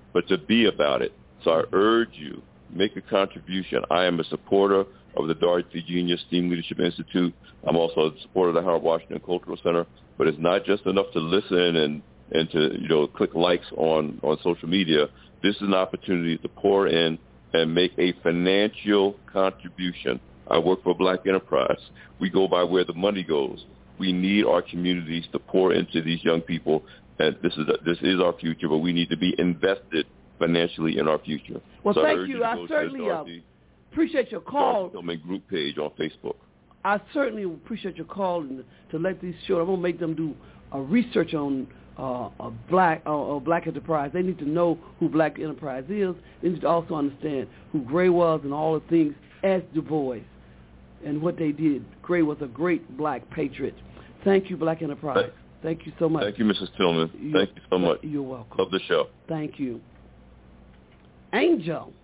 but to be about it. So I urge you, make a contribution. I am a supporter of the Dorothy Junior STEAM Leadership Institute. I'm also a supporter of the Howard Washington Cultural Center. But it's not just enough to listen and, and to, you know, click likes on, on social media. This is an opportunity to pour in and make a financial contribution. I work for Black Enterprise. We go by where the money goes. We need our communities to pour into these young people, and this is a, this is our future, but we need to be invested financially in our future. Well, so thank I you. I certainly uh, appreciate your call. Dorothy group page on Facebook. I certainly appreciate your call and to let these children. I'm gonna make them do a research on uh, a black uh, a Black Enterprise. They need to know who Black Enterprise is. They need to also understand who Gray was and all the things as Du Bois and what they did. Gray was a great Black patriot. Thank you, Black Enterprise. Thank you so much. Thank you, Missus Tillman. You, Thank you so much. You're welcome. Love the show. Thank you. Angel.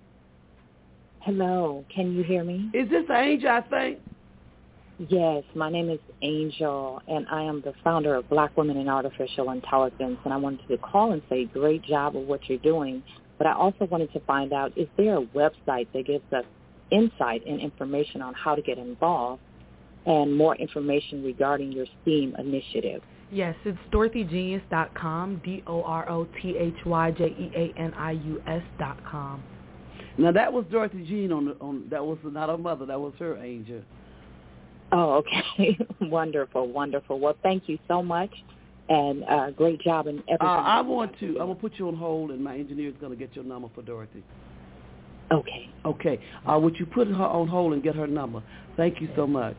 Hello. Can you hear me? Is this Angel, I think? Yes, my name is Angel, and I am the founder of Black Women in Artificial Intelligence, and I wanted to call and say great job of what you're doing, but I also wanted to find out, is there a website that gives us insight and information on how to get involved and more information regarding your STEAM initiative? Yes, it's dorothy genius dot com, D O R O T H Y J E A N I U S dot com. Now, that was Dorothy Jean on, the, on that was not her mother, that was her, Angel. Oh, okay. Wonderful, wonderful. Well, thank you so much, and uh, great job in everything. Uh, I want to, I'm going to put you on hold, and my engineer is going to get your number for Dorothy. Okay. Okay. Uh, would you put her on hold and get her number? Thank you so much.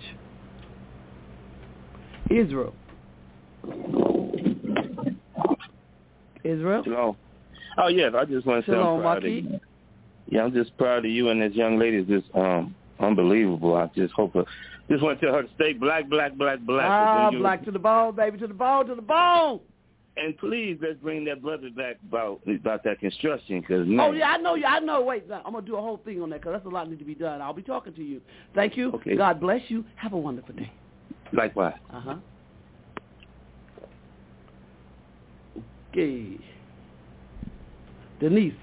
Israel. Israel? Hello. Oh, yes, I just want to say I'm proud of you. Yeah, I'm just proud of you and this young lady is just um, unbelievable. I just hope, her, just want to tell her to stay black, black, black, black. Ah, black to the bone, baby, to the bone, to the bone. And please, let's bring that brother back about about that construction. Cause oh, yeah, I know. I know. Wait, I'm going to do a whole thing on that because that's a lot that needs to be done. I'll be talking to you. Thank you. Okay. God bless you. Have a wonderful day. Likewise. Uh-huh. Okay. Denise.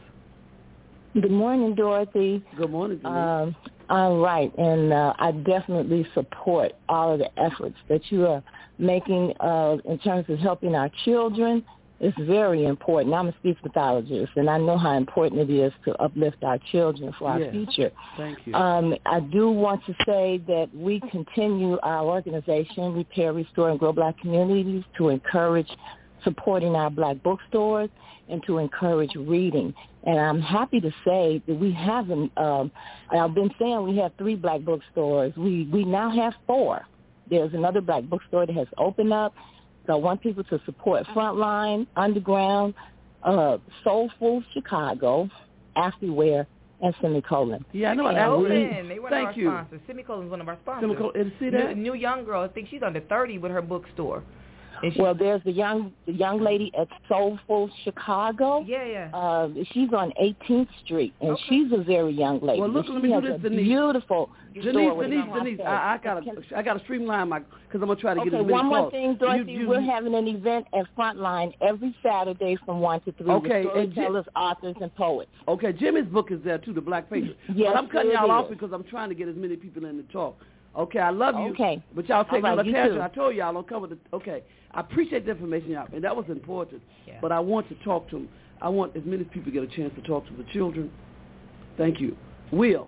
Good morning, Dorothy. Good morning, Denise. Um, all right, and uh, I definitely support all of the efforts that you are making uh, in terms of helping our children. It's very important. I'm a speech pathologist, and I know how important it is to uplift our children for our yes. future. Thank you. Um, I do want to say that we continue our organization, Repair, Restore, and Grow Black Communities, to encourage supporting our black bookstores and to encourage reading. And I'm happy to say that we haven't, um, I've been saying we have three black bookstores. We, we now have four. There's another black bookstore that has opened up. So I want people to support Frontline, Underground, uh, Soulful Chicago, Afterware, and Semicolon. Yeah, I know about Afterware. They were Thank our you. sponsors. Semicolon's one of our sponsors. Semicolon, and see that? New, new young girl. I think she's under thirty with her bookstore. Well, there's the young the young lady at Soulful Chicago. Yeah, yeah. Uh, she's on eighteenth Street, and okay. she's a very young lady. Well, look, she let me has do this, a Denise. Beautiful. Denise, Denise, Denise. I, I gotta, I gotta streamline my, because I'm gonna try to okay, get as many one more calls. thing, Dorothy. You, you, we're you, having an event at Frontline every Saturday from one to three. Okay, with and storytellers, authors, and poets. Okay, Jimmy's book is there too, The Black Patriot. Yes, but I'm cutting it y'all is. off because I'm trying to get as many people in to talk. Okay, I love you. Okay. But y'all take All no right, you attention. too. I told y'all don't cover the. Okay, I appreciate the information y'all, and that was important. Yeah. But I want to talk to them. I want as many people get a chance to talk to the children. Thank you, Will.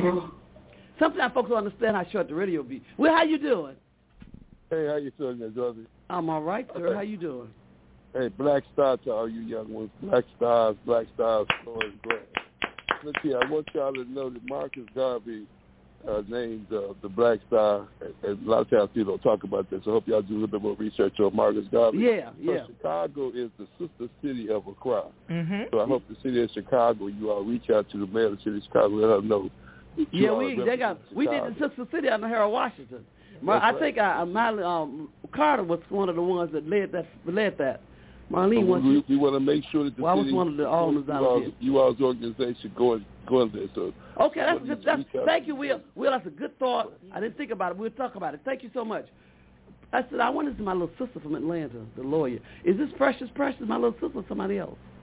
Sometimes folks don't understand how short the radio be. Will, how you doing? Hey, how you doing, Dorothy? I'm all right, sir. How you doing? Hey, Black Star to all you young ones. Black Stars, Black Stars, Flores Grant. Look here, I want y'all to know that Marcus Garvey uh, named uh, the Black Star, and a lot of times people don't talk about this. I hope y'all do a little bit more research on Marcus Garvey. Yeah, so yeah. Chicago is the sister city of Accra. Mm-hmm. So I hope the city of Chicago, you all reach out to the mayor of the city of Chicago, let her know. Yeah, we they got we did the Sister City out in Harold, Washington. My, I think I, my um, Carter was one of the ones that led that led that. Marlene, so we, we want to make sure that the well, I was city, one of the owners out you, there. you all's organization going going there. So okay, that's good. That's, thank you, Will. Will, that's a good thought. I didn't think about it. We'll talk about it. Thank you so much. I said I wanted to see my little sister from Atlanta, the lawyer. Is this Precious Precious, my little sister, or somebody else?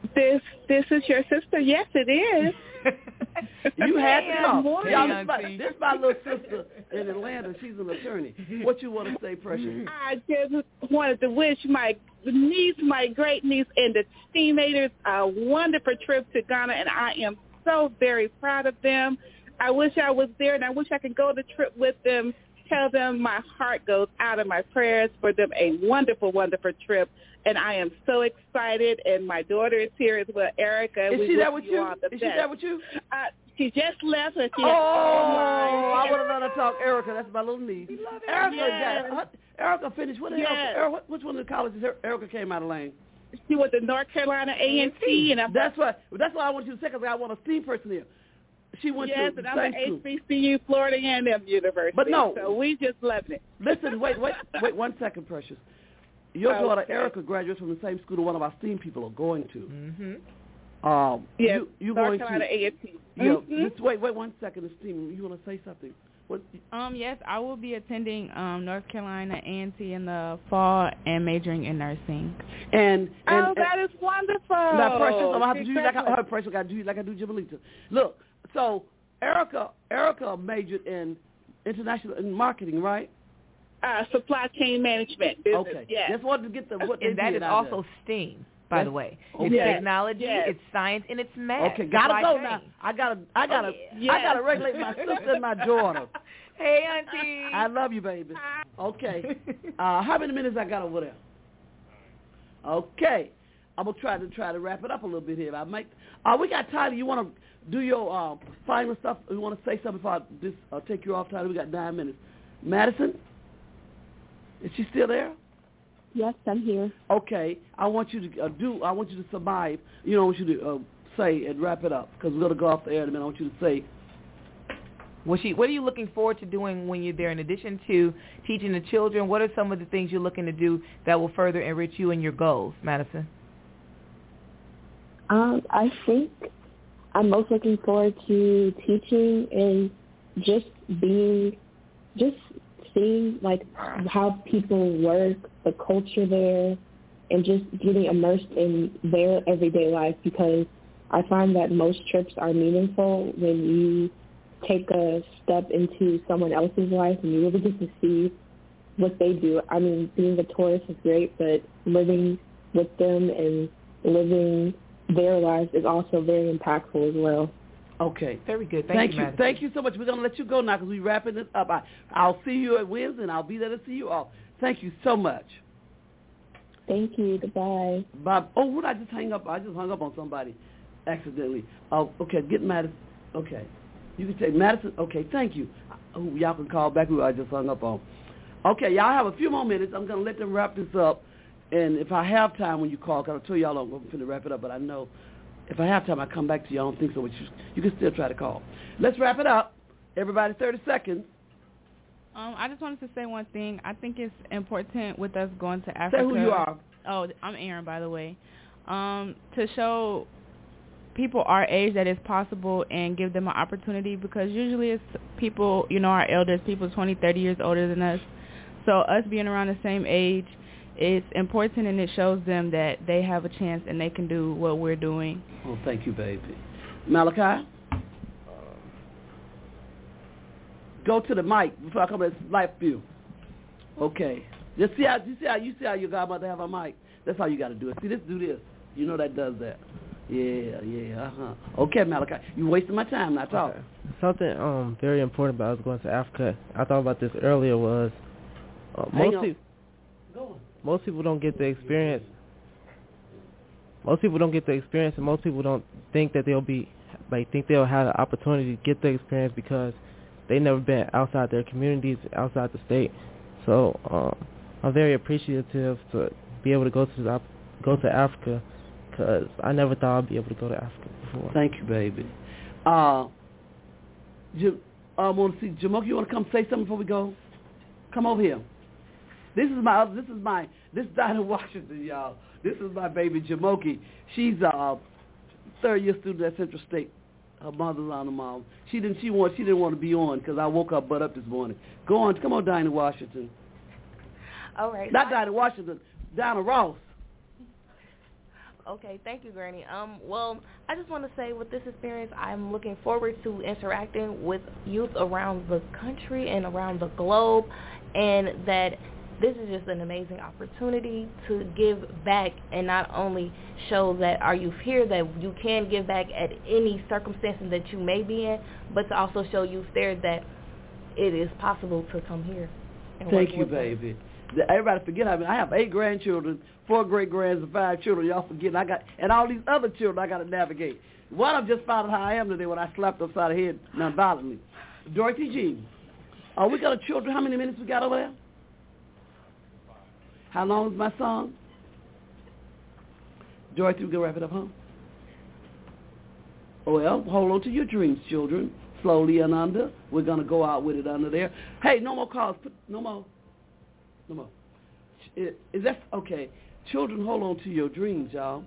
This this is your sister? Yes, it is. You had to come. Morning, Y'all, this, my, this is my little sister in Atlanta. She's an attorney. What you want to say, Precious? I just wanted to wish my niece, my great niece, and the teenagers a wonderful trip to Ghana, and I am so very proud of them. I wish I was there, and I wish I could go the trip with them. Tell them my heart goes out of my prayers for them a wonderful, wonderful trip. And I am so excited, and my daughter is here as well, Erica. Is we she there with you? you? All the Is best. she there with you? Uh, she just left. And she oh, oh I want to let her talk. Erica, that's my little niece. Erica, yes. got, Erica finished. What yes. Erica, which one of the colleges Erica came out of Lane? She went to North Carolina A and T, and I'm that's why. That's why I want you to say, because I want a STEAM person here. She went yes, to and I'm same at school. H B C U, Florida A and M University. But no, so we just loved it. Listen, wait, wait, wait one second, Precious. Your okay. daughter Erica graduates from the same school that one of our STEAM people are going to. Mm-hmm. Um, yes, you, you North going Carolina to, A and T. Yeah, mm-hmm. just wait, wait one second, STEAM. You want to say something? What? Um, yes, I will be attending um, North Carolina A and T in the fall and majoring in nursing. And, and oh, that is wonderful. Now, Precious, I'm gonna have to do you like I, her Precious, I got to do you like I do Jamalita. Look, so Erica, Erica majored in international in marketing, right? Uh, supply chain management. Business, okay. Yes. Just wanted to get the what and that is also STEAM, by yes. the way. Okay. It's yes. technology, yes. it's science, and it's math. Okay, gotta supply go chain. now. I gotta, I gotta, oh, yes. I gotta regulate my sister and my daughter. Hey, auntie. I love you, baby. Okay. Uh, how many minutes I got over there? Okay. I'm gonna try to try to wrap it up a little bit here. I might. Uh, we got Tyler. You want to do your uh, final stuff? You want to say something before I just uh, take you off, Tyler? We got nine minutes. Madison, is she still there? Yes, I'm here. Okay. I want you to uh, do. I want you to survive. You know, I want you to uh, say and wrap it up because we're gonna go off the air in a minute. I want you to say. What, she, what are you looking forward to doing when you're there? In addition to teaching the children, what are some of the things you're looking to do that will further enrich you and your goals, Madison? Um, I think I'm most looking forward to teaching and just being, just seeing like how people work, the culture there, and just getting immersed in their everyday life because I find that most trips are meaningful when you take a step into someone else's life and you really get to see what they do. I mean, being a tourist is great, but living with them and living their lives is also very impactful as well. Okay. Very good. Thank, Thank you, you. Madison. Thank you so much. We're going to let you go now because we're wrapping this up. I, I'll see you at Wednesday, and I'll be there to see you all. Thank you so much. Thank you. Goodbye. Bob. Oh, what did I just hang up? I just hung up on somebody accidentally. Oh, okay. Get Madison. Okay. You can take Madison. Okay, thank you. Oh, y'all can call back who I just hung up on. Okay, y'all have a few more minutes. I'm going to let them wrap this up. And if I have time when you call, because I told y'all I'm going to wrap it up, but I know if I have time, I come back to you. I don't think so, but you, you can still try to call. Let's wrap it up. Everybody, thirty seconds. Um, I just wanted to say one thing. I think it's important with us going to Africa. Say who you are. Oh, I'm Aaron, by the way. Um, to show people our age that it's possible and give them an opportunity because usually it's people, you know, our elders, people twenty, thirty years older than us. So us being around the same age, it's important and it shows them that they have a chance and they can do what we're doing. Oh, thank you, baby. Malachi? Go to the mic before I come to this life view. Okay. Just see how you see how you see how your godmother have a mic. That's how you got to do it. See, this do this. You know that does that. Yeah, yeah, uh-huh. Okay, Malachi. You wasting my time, not talking. Okay. Something um very important about us going to Africa, I thought about this earlier, was uh, most, pe- Go most people don't get the experience. Most people don't get the experience, and most people don't think that they'll be, like, think they'll have the opportunity to get the experience because they never been outside their communities, outside the state. So um, I'm very appreciative to be able to go to the, go to Africa. Because I never thought I'd be able to go to Africa before. Thank you, baby. Uh, J- I want to see Jamoki. You want to come say something before we go? Come over here. This is my. This is my. This is Dinah Washington, y'all. This is my baby Jamoki. She's a third year student at Central State. Her mother's on the mom. She didn't. She want. She didn't want to be on because I woke her butt up this morning. Go on. Come on, Dinah Washington. All right. Not Dinah Washington. Dinah Ross. Okay, thank you, Granny. Um, well, I just want to say with this experience, I'm looking forward to interacting with youth around the country and around the globe, and that this is just an amazing opportunity to give back and not only show that our youth here that you can give back at any circumstances that you may be in, but to also show youth there that it is possible to come here. And Thank you, baby. Them. Everybody forget I mean I have eight grandchildren, four great grands, and five children. Y'all forget I got and all these other children I got to navigate. One of them just found out how I am today when I slapped upside the head non-violently. Dorothy Jean. Oh, we got a children. How many minutes we got over there? How long is my song? Dorothy, we can wrap it up, huh? Well, hold on to your dreams, children. Slowly and under. We're going to go out with it under there. Hey, no more calls. Put, no more. No more. Is, is that, okay. Children, hold on to your dreams, y'all.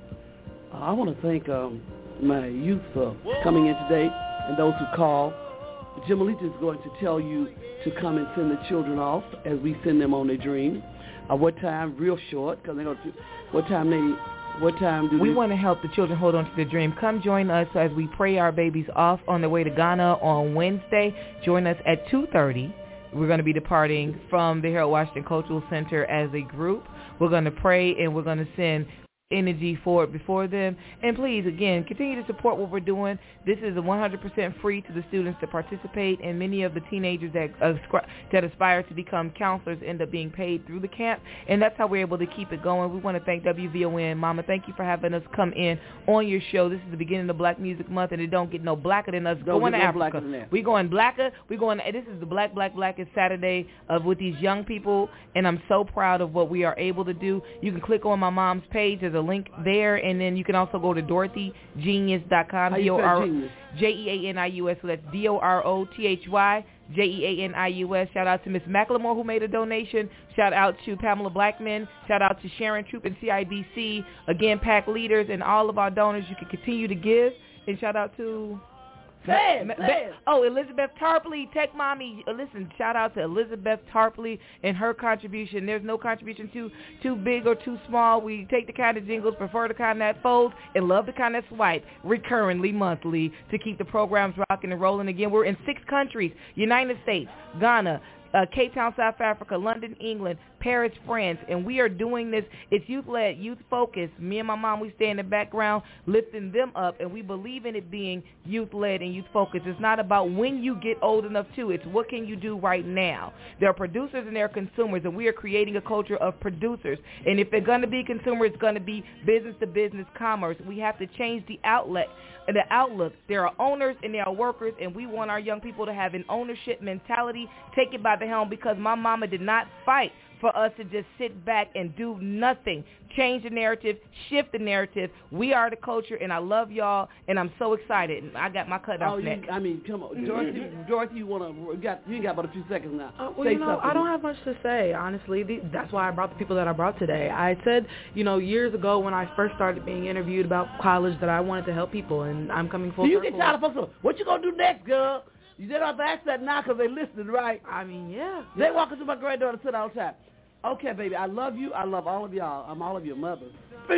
Uh, I want to thank um, my youth for coming in today and those who call. Jim Alita is going to tell you to come and send the children off as we send them on their dream. Uh, what time? Real short, because they're going to. What time they? What time do we they? want to help the children hold on to their dream? Come join us as we pray our babies off on their way to Ghana on Wednesday. Join us at two thirty. We're going to be departing from the Harold Washington Cultural Center as a group. We're going to pray and we're going to send energy forward before them. And please, again, continue to support what we're doing. This is one hundred percent free to the students to participate, and many of the teenagers that ascri- that aspire to become counselors end up being paid through the camp, and that's how we're able to keep it going. We want to thank W V O N. Mama, thank you for having us come in on your show. This is the beginning of Black Music Month, and it don't get no blacker than us Don't going to get no Africa. blacker than that. We're going blacker. We're going. This is the Black, Black, Blackest Saturday of with these young people, and I'm so proud of what we are able to do. You can click on my mom's page. There's a link there, and then you can also go to dorothy genius dot com. How you spell genius? J E A N I U S, so that's D O R O T H Y, J E A N I U S. Shout out to Miss McLemore who made a donation. Shout out to Pamela Blackman. Shout out to Sharon Troop and C I B C. Again, PAC leaders and all of our donors. You can continue to give. And shout out to... Say it, say it. Oh, Elizabeth Tarpley, Tech Mommy. Uh, Listen, shout out to Elizabeth Tarpley and her contribution. There's no contribution too too big or too small. We take the kind of jingles, prefer the kind that folds, and love the kind that swipe recurrently, monthly, to keep the programs rocking and rolling. Again, we're in six countries: United States, Ghana, uh, Cape Town, South Africa, London, England, Paris, France, and we are doing this. It's youth-led, youth-focused. Me and my mom, we stay in the background lifting them up, and we believe in it being youth-led and youth-focused. It's not about when you get old enough to. It's what can you do right now. There are producers and there are consumers, and we are creating a culture of producers. And if they're going to be consumers, it's going to be business-to-business commerce. We have to change the outlet, the outlook. There are owners and there are workers, and we want our young people to have an ownership mentality, take it by the helm, because my mama did not fight for us to just sit back and do nothing. Change the narrative, shift the narrative. We are the culture, and I love y'all, and I'm so excited. I got my cut off oh, next. You, I mean, come on, Dorothy. Dorothy, you want to? Got you got about a few seconds now. Uh, well, Say you know, something. I don't have much to say, honestly. The, that's why I brought the people that I brought today. I said, you know, years ago when I first started being interviewed about college that I wanted to help people, and I'm coming full Do you circle. get tired of folks? What you gonna do next, girl? You don't have to ask that now because they listening, right? I mean, yeah. They walk into my granddaughter sit all the time. Okay, baby, I love you. I love all of y'all. I'm all of your mothers.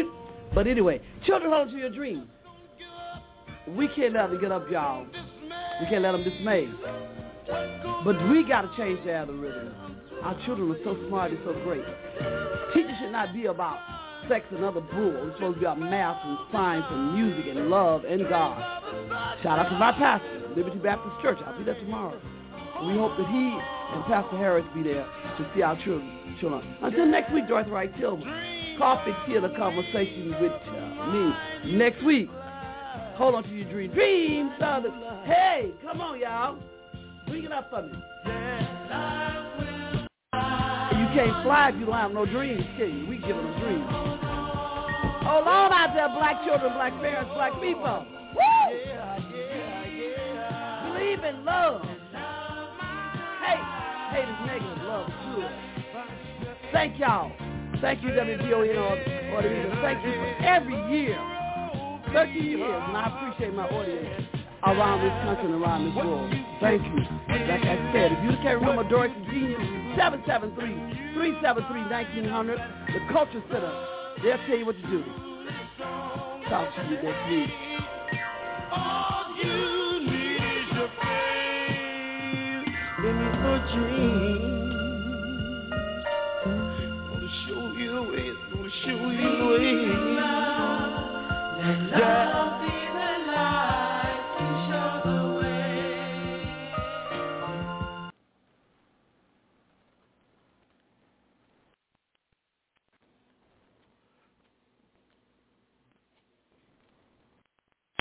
But anyway, children, hold on to your dreams. We can't let them get up, y'all. We can't let them dismay. But we got to change the algorithm. Our children are so smart and so great. Teachers should not be about sex and other bull. It's supposed to be about math and science and music and love and God. Shout out to my pastor, Liberty Baptist Church. I'll be there tomorrow. We hope that he and Pastor Harris be there to see our children. children. Until next week, Dorothy Wright Tillman. Coffee, tea, and a conversation with uh, me. Next week, hold on to your dream. Dreams of the... Hey, come on, y'all. Bring it up for me. You can't fly if you don't have no dreams, can you? We give them dreams. Hold on out there, black children, black parents, black people. Woo! Believe in love. Hate, hate is negative, love is good. Thank y'all. Thank you, W V O N audience. Thank you for every year, thirty years, and I appreciate my audience around this country and around this world. Thank you. Like I said, if you can't remember Dorothy Genius, seven seven three, three seven three, nineteen hundred, the Culture Center, they'll tell you what to do. Talk to you next week. All you need is your faith in your dreams. Gonna show you the way, gonna show you the way. That love